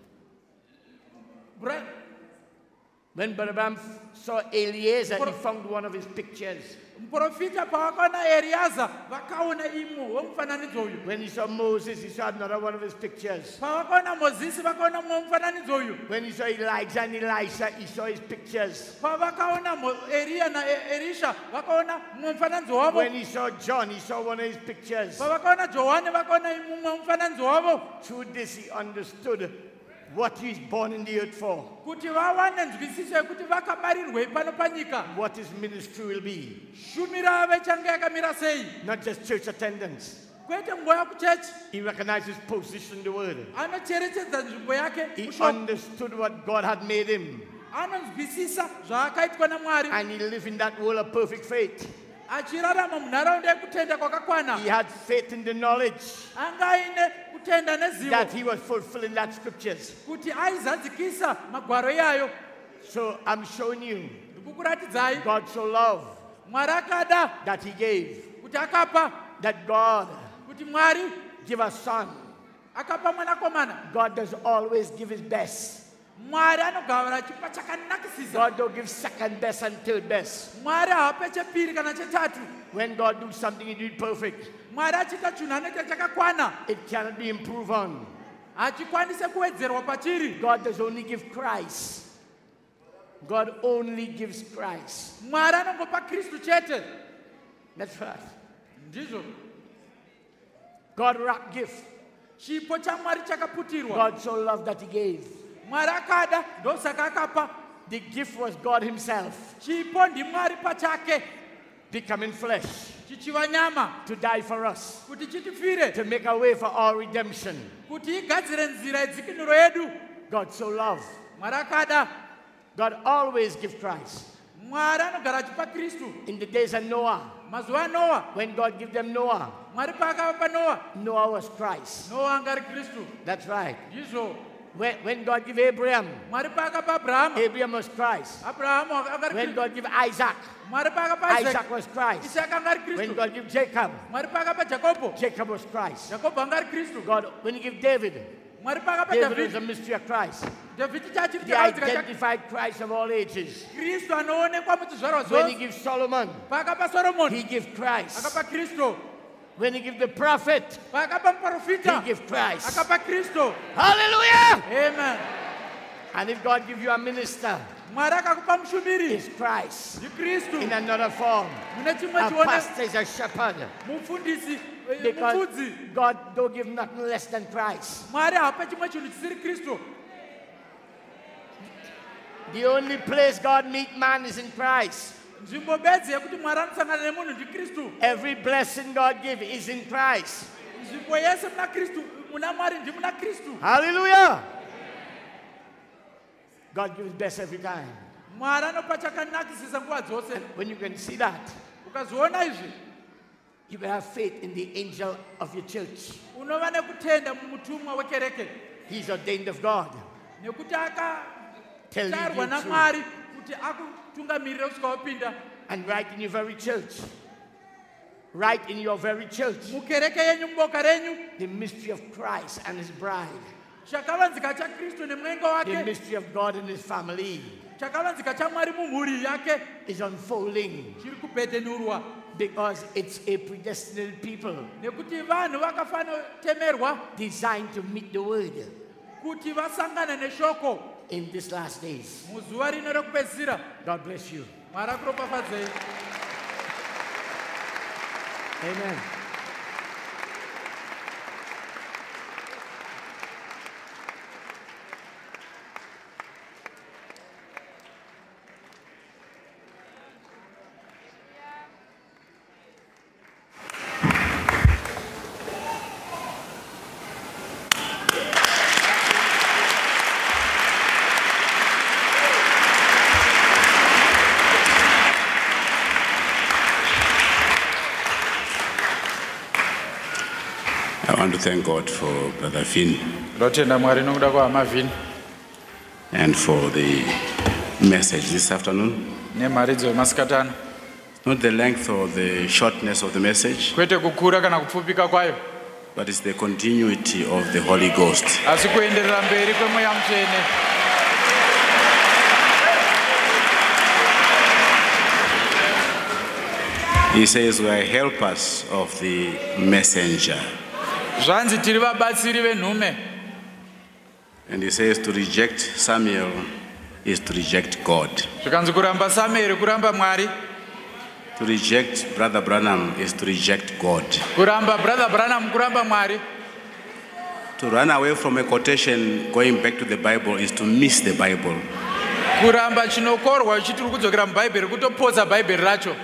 Bra- When Brother Bram saw Eliezer, he found one of his pictures. muprofita pavakaona eriaza vakaona imwe wemufananidzo uyu When he saw Moses, he saw another one of his pictures. pavakaona mozisi vakaona mumwe mufananidzo uyu When he saw Elijah and Elisha, he saw his pictures. pavakaona Mo- eriya naerisha vakaona mumwe mufananidzo wavo When he saw John, he saw one of his pictures. pavakaona johani vakaona mumwe mufananidzo wavo Through this, he understood what he is born in the earth for, kuti vawane nzwisiso yekuti vakabarirwei pano panyika what his ministry will be. shumiro ave change yakamira sei Not just church attendance. kwete nguva yakuchechi He recognized his position in the word. anocherechedza nzvimbo yake He mushoko understood what God had made him. anonzwisisa zvaakaitwa namwari And he lived in that world of perfect faith. achirarama munharaunda yekutenda kwakakwana He had faith in the knowledge anga aine kutenda nezivo that he was fulfilling that scriptures. kuti aizadzikisa magwaro iyayo So I'm showing you, ndikukuratidzai God so loved mwari akada that he gave, kuti akapa that God kuti mwari give a son. akapa mwanakomana God does always give his best. mwari anogavara achipa chakanakisisa God don't give second best and third best. mwari haape chepiri kana chetatu When God do something, he do it perfect. mwari achiita chinhu anoita chakakwana It cannot be improved on. hachikwanise kuwedzerwa pachiri God does only give Christ. God only gives Christ. mwari anongopa kristu chete That's right. ndizvo God wrapped gift. chipo chamwari chakaputirwa God so loved that he gave. mwari akada ndosaka akapa The gift was God himself chipo ndimwari pachake becoming flesh chichiva nyama to die for us, kuti chitifire to make a way for our redemption. kuti igadzire nzira yedzikinuro yedu God so loved. mwari akada God always gives Christ. mwari anogara achipa kristu In the days of Noah, mazuva anoa when God gave them Noah, mwari paakava panoa Noah was Christ. noa anga ari kristu That's right. ndizvo When, when God gave Abraham, mwari paakapa abrahama Abraham was Christ. abrahamu anga ari When kristu God gave Isaac, mwari paakapa Isaac isaac was Christ. isaka anga ari When kristu God gave Jacob, mwari paakapa jakobo Jacob was Christ. jakobo anga ari kristu God, when he gave David, mwari paakapa David was a davhidi mystery of Christ. davhidi chachiri The chakaitika cha identified Christ of all ages. kristu anoonekwa muchizvarwa When he zvose gives Solomon, paakapa soromoni he gives Christ. akapa kristu When he gives the prophet, paakapa he muprofita gives Christ. akapa kristu Hallelujah! amen And if God gives you a minister, mwari akakupa mushumiri it's Christ ndikristu in another form. mune chimwe A chione pastor is a shepherd. mufundisi eh, Because mufudzi God don't give nothing less than Christ. mwari hapa chimwe chinhu chisiri kristu The only place God meet man is in Christ. nzvimbo bedzi yekuti mwari anosangana nemunhu ndikristu Every blessing God gives is in Christ. nzvimbo yese muna kristu muna mwari ndimuna kristu Hallelujah! God gives best every time. mwari anopa chakanakisisa nguva dzose When you can see that, ukaziona izvi You will have faith in the angel of your church. unova nekutenda mumutumwa wekereke He's ordained of God. nekuti Tell you akatarwa the truth. naMwari kuti akutungamirira kusvika wapinda And right in your very church. Right in your very church. mukereke yenyu muboka renyu The mystery of Christ and his bride. chakavanzika chaKristu nemwenga The wake mystery of God and his family chakavanzika chaMwari mumhuri yake is unfolding chiri kupetenurwa because it's a predestined people nekuti vanhu vakafanotemerwa designed to meet the word kuti vasangane neshoko in these last days. muzuva rino rekupedzisira. God bless you. Mwari akuropafadzei. Amen. I want to thank God for Brother Finn ndotenda Mwari nokuda kwahama Vhini and for the message this afternoon. nemharidzo yemasikatano. Not the length or the shortness of the message, kwete kukura kana kupfupika kwayo, but it's the continuity of the Holy Ghost. asi kuenderera mberi kwemweya mutsvene. He says we are helpers of the messenger. Zvanzi tiri vabatsiri venhume. And he says to reject Samuel is to reject God. Zvikanzi kuramba Samueri kuramba Mwari. To reject Brother Branham is to reject God. Kuramba Brother Branham kuramba Mwari. To run away from a quotation going back to the Bible is to miss the Bible. Kuramba chinokorwa uchiti uri kudzokera mubhaibheri kutopodza bhaibheri racho.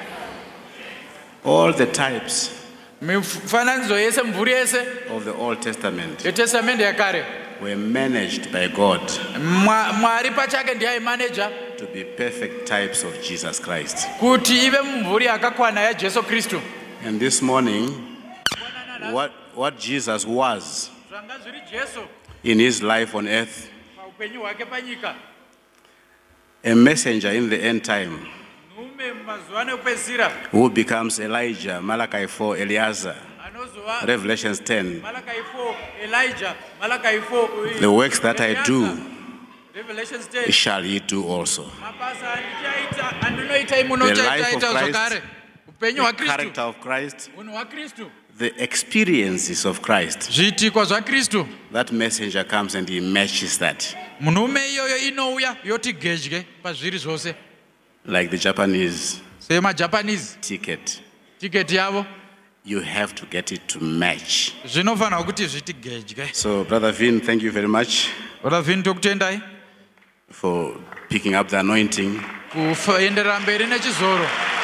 All the types Mifananidzo yese mumvuri yese of the Old Testament yetestamende yakare were managed by God Mwa- Mwari pachake ndiye aimaneja to be perfect types of Jesus Christ. kuti ive mumvuri yakakwana yaJesu Kristu. And this morning, what, what Jesus was Zvanga zviri Jesu in his life on earth, paupenyu hwake panyika, a messenger in the end time nhume mumazuva nekupedzisira who becomes Elijah, Malachi four, Eleazar, anozova Revelations ten. Malachi four, Elijah, Malachi four, The works that I do Revelations ten. shall he do also. Mabasa andichaita andinoita imono The life of chaitaita Christ, zvakare. Upenyu the hwaKristu, character of Christ, unhu hwaKristu, the experiences of Christ. zviitikwa zvaKristu. That messenger comes and he matches that. Munhume iyoyo inouya yoti gedye pazviri zvose. Like the Japanese SemaJapanese ticket. tiketi yavo You have to get it to match. zvinofanira kuti zviti gedye. So, Brother Vin, thank you very much Brother Vin, tokutendai for picking up the anointing. kuenderera mberi nechizoro.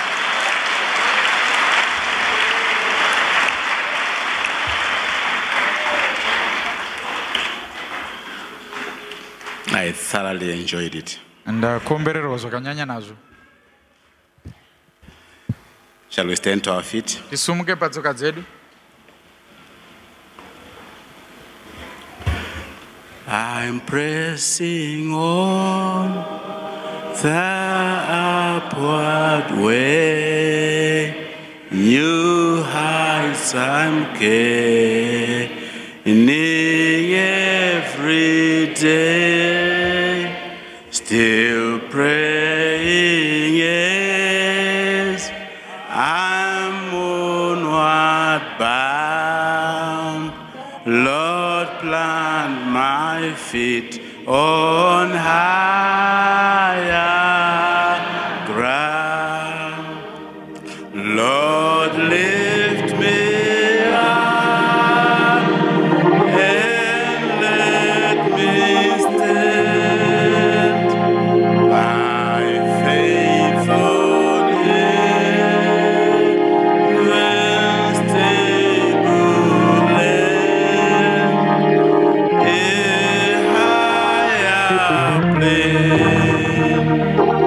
I thoroughly enjoyed it. Ndakombererwa zvakanyanya nazvo. Shall we stand to our feet? Tisumuke patsoka dzedu. I'm pressing on the upward way. New heights I'm gaining every day. Still praying, yes, I'm onward bound. Lord, plant my feet on higher ground. Lord, lift me up and let me stand by faith on heaven's stable land, a higher plane.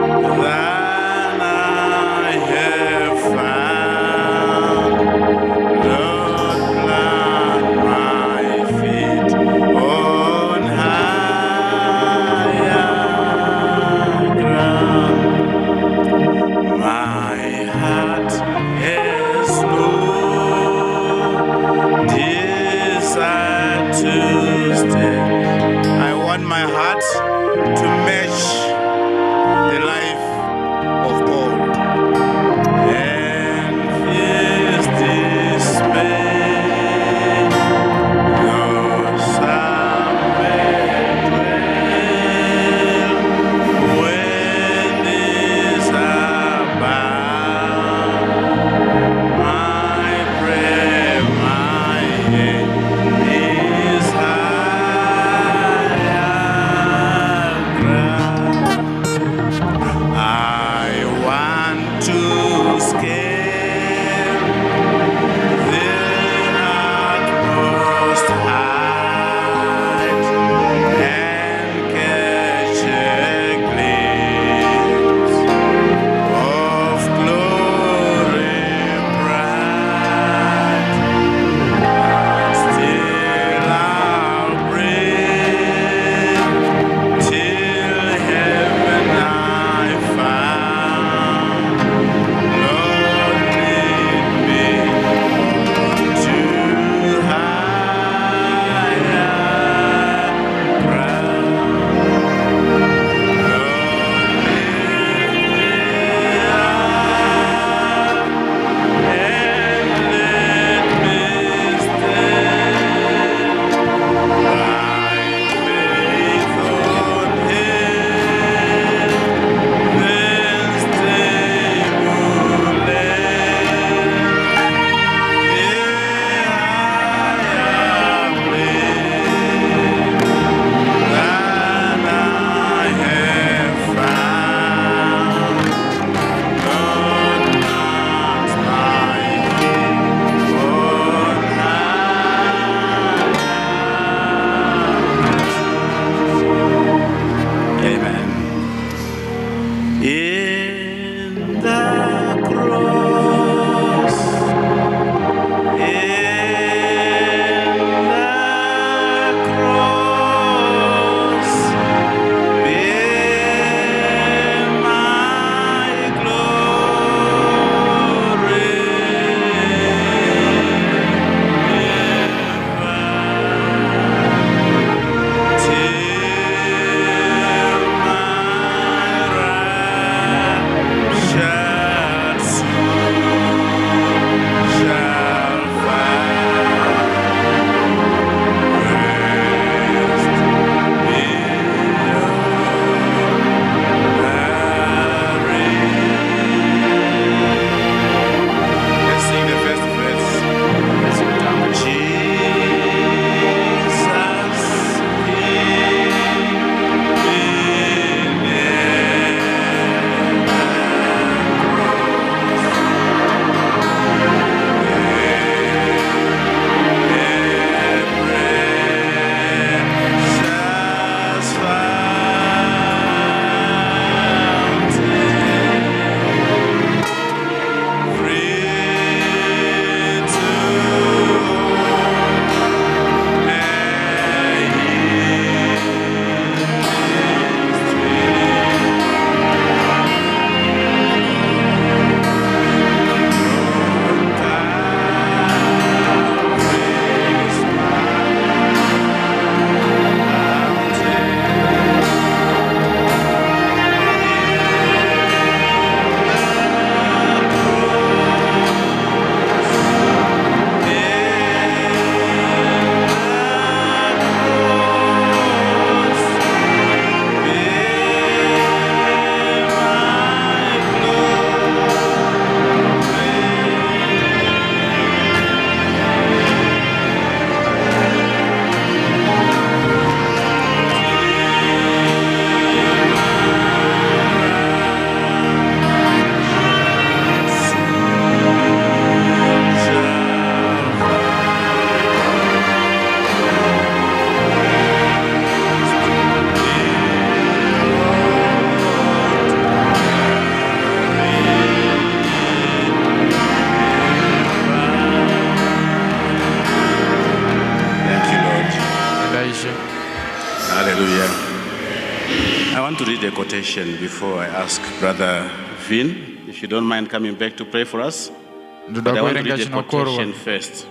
Hallelujah. I want to read a quotation before I ask Brother Vin, if you don't mind coming back to pray for us. But I want to read a quotation first.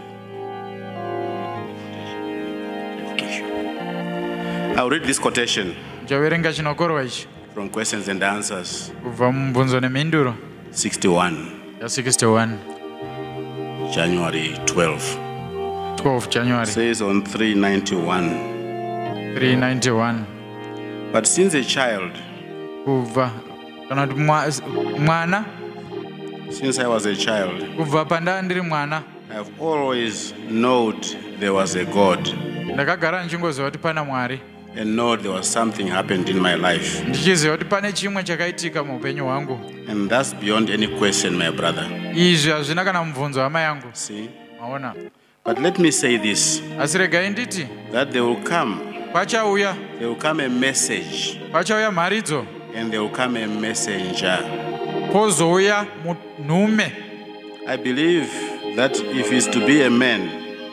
I'll read this quotation from Questions and Answers, sixty-one, January twelfth. twelfth January. It says on three ninety-one. three ninety-one. But since a child, since I was a child, I have always known there was a God, and know there was something happened in my life. And that's beyond any question, my brother. See? But let me say this, that there will come, there will come a message, and there will come a messenger. I believe that if he's to be a man,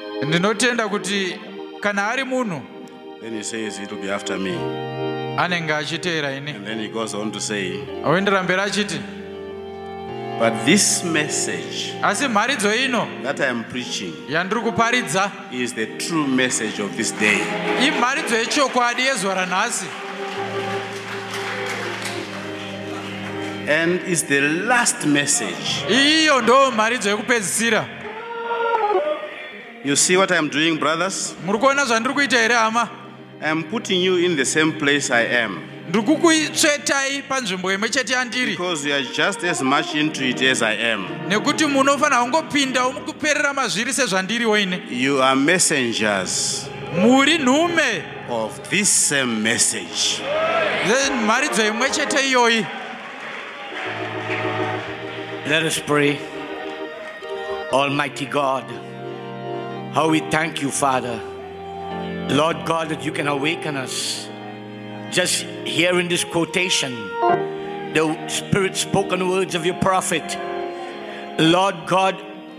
then he says it will be after me. And then he goes on to say, but this message that I am preaching is the true message of this day. And it's the last message. You see what I am doing, brothers? I am putting you in the same place I am, because you are just as much into it as I am. You are messengers of this same message. Let us pray. Almighty God, how we thank you, Father, Lord God, that you can awaken us. Just hearing this quotation, the Spirit-spoken words of your prophet, Lord God,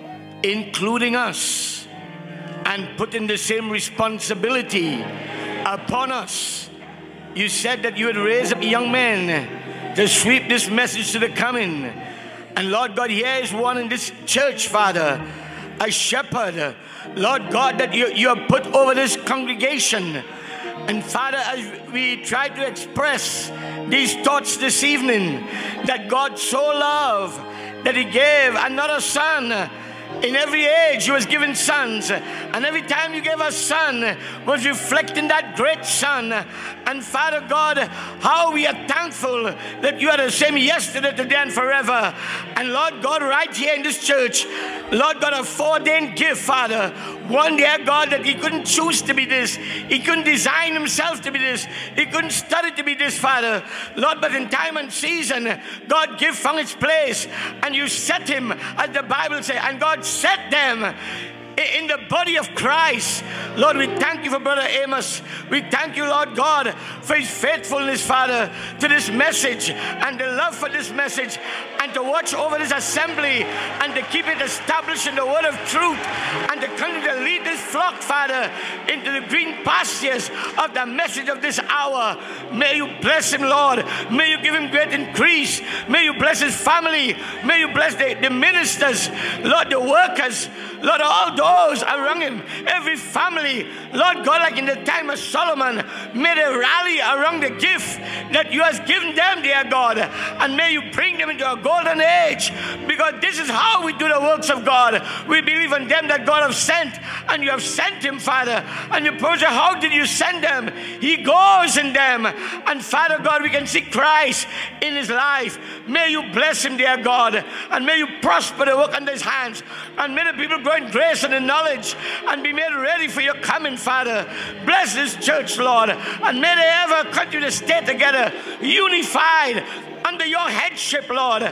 including us, and putting the same responsibility upon us. You said that you would raise up young men to sweep this message to the coming. And Lord God, here is one in this church, Father, a shepherd, Lord God, that you, you have put over this congregation. And Father, as we try to express these thoughts this evening, that God so loved that he gave another son. In every age you was given sons, and every time you gave a son was reflecting that great son. And Father God, how we are thankful that you are the same yesterday, today, and forever. And Lord God, right here in this church, Lord God, a foreordained gift, Father. One, dear God, that he couldn't choose to be this. He couldn't design himself to be this. He couldn't study to be this, Father. Lord, but in time and season, God give from its place. And you set him, as the Bible says, and God set them in the body of Christ. Lord, we thank you for Brother Amos. We thank you, Lord God, for his faithfulness, Father, to this message and the love for this message, and to watch over this assembly and to keep it established in the word of truth, and to continue to lead this flock, Father, into the green pastures of the message of this hour. May you bless him, Lord. May you give him great increase. May you bless his family. May you bless the, the ministers, Lord, the workers, Lord, all those around him, every family, Lord God, like in the time of Solomon, may they rally around the gift that you have given them, dear God, and may you bring them into a golden age, because this is how we do the works of God. We believe in them that God has sent, and you have sent him, Father. And you project, how did you send them? He goes in them, and Father God, we can see Christ in his life. May you bless him, dear God, and may you prosper the work under his hands, and may the people grow in grace and in knowledge and be made ready for your coming, Father. Bless this church, Lord, and may they ever continue to stay together, unified under your headship, Lord.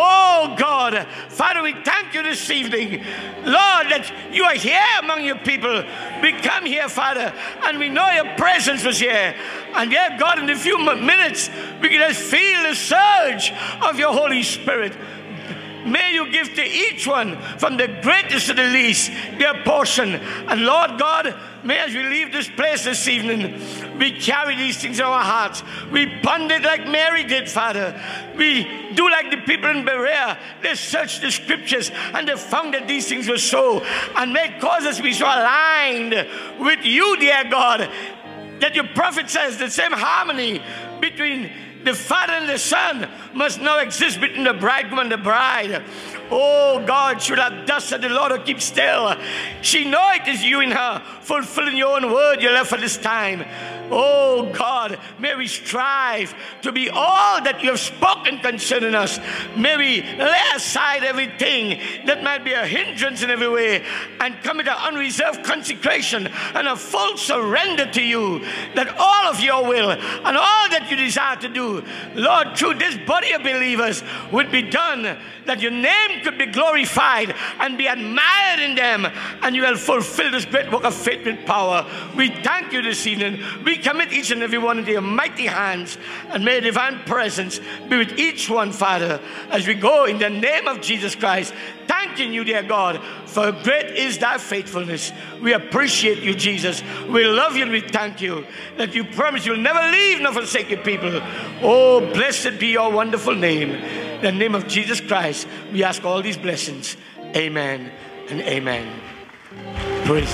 Oh God, Father, we thank you this evening, Lord, that you are here among your people. We come here, Father, and we know your presence was here. And dear God, in a few minutes, we can just feel the surge of your Holy Spirit. May you give to each one, from the greatest to the least, their portion. And Lord God, may as we leave this place this evening, we carry these things in our hearts. We ponder it like Mary did, Father. We do like the people in Berea. They searched the scriptures and they found that these things were so. And may it cause us to be so aligned with you, dear God, that your prophet says the same harmony between the Father and the Son must now exist between the bridegroom and the bride. Oh God, should have thus said the Lord who keep still. She know it is you in her, fulfilling your own word you left for this time. Oh God, may we strive to be all that you have spoken concerning us. May we lay aside everything that might be a hindrance in every way and come into unreserved consecration and a full surrender to you, that all of your will and all that you desire to do, Lord, through this body of believers would be done, that your name could be glorified and be admired in them, and you will fulfill this great work of faith with power. We thank you this evening. We commit each and every one into your mighty hands, and may divine presence be with each one, Father, as we go in the name of Jesus Christ, thanking you, dear God, for great is thy faithfulness. We appreciate you, Jesus. We love you and we thank you that you promise you'll never leave nor forsake your people. Oh, blessed be your wonderful name. In the name of Jesus Christ, we ask all these blessings. Amen and amen. Praise.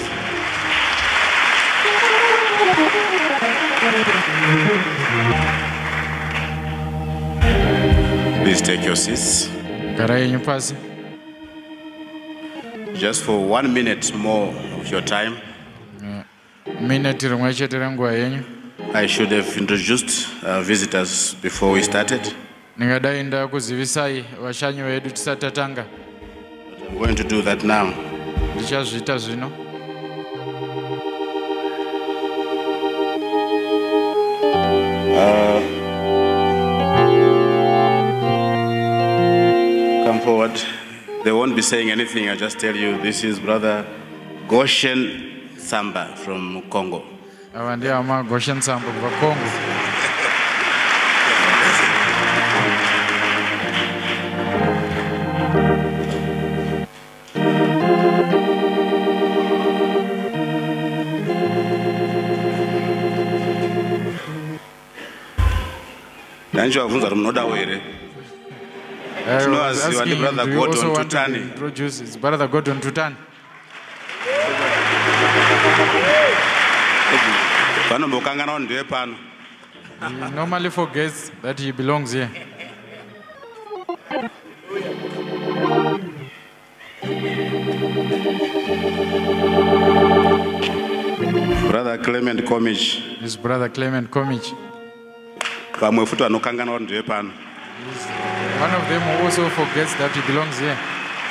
Please take your seats. Just for one minute more of your time, I should have introduced our visitors before we started. I'm going to do that now. Uh, come forward. They won't be saying anything. I just tell you, this is Brother Goshen Samba from Congo. Goshen Samba from Congo. This is Brother Gordon Tutani. It's Brother Gordon Tutani. He normally forgets that he belongs here. Brother Clement Komich. This is Brother Clement Komich. One of them also forgets that he belongs here.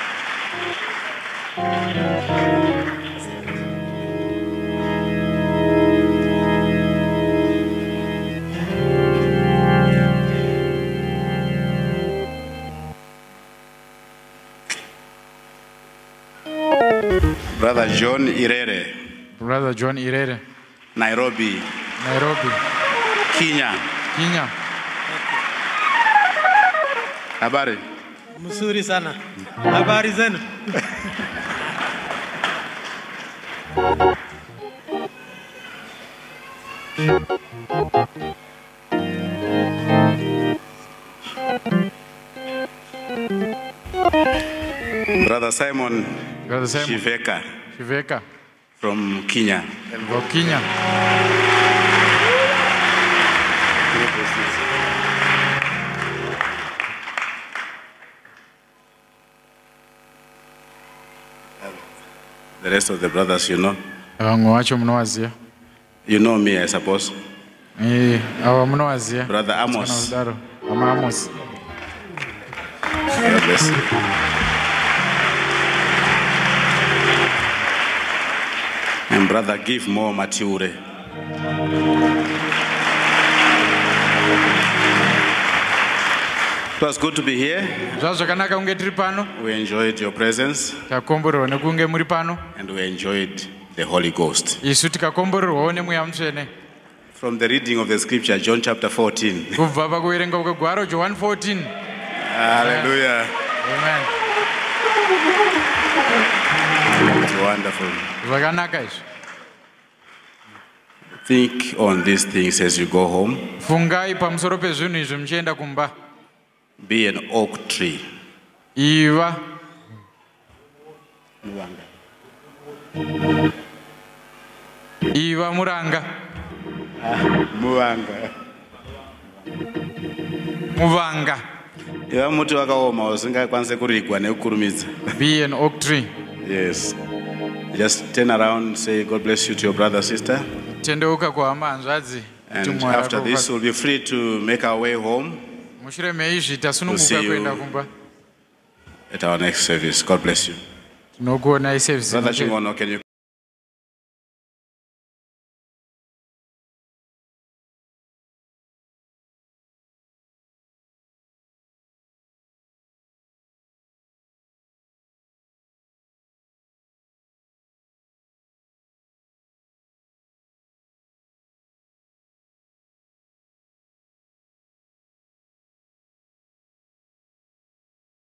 Brother John Irere. Brother John Irere. Nairobi. Nairobi. Kenya. Kenya. Habari. Mzuri sana. Habari zenu. Brother Simon. Brother Simon. Shiveka. Shiveka. From Kenya. From Kenya. The rest of the brothers, you know. You know me, I suppose. Brother Amos. Amos. God bless you. And Brother Give More Mature. It was good to be here. We enjoyed your presence. And we enjoyed the Holy Ghost. From the reading of the scripture, John chapter fourteen. Hallelujah. Amen. It's wonderful. Zvakanaka izvi. Think on these things as you go home. Fungai pamusoro pezvinhu izvi muchienda kumba. Be an oak tree. Iva. Iva muranga. Muvanga. Muvanga. Iva muti wakaoma usingakwanise kurigwa nekukurumidza. Be an oak tree. Yes. Just turn around, say God bless you to your brother, sister. Tendeuka kuhama hanzvadzi. And after this, we'll be free to make our way home. Mushure meizvi tasununguka kuenda kumba. At our next service. God bless you. Tinokuonai service. Brother Chingono, can you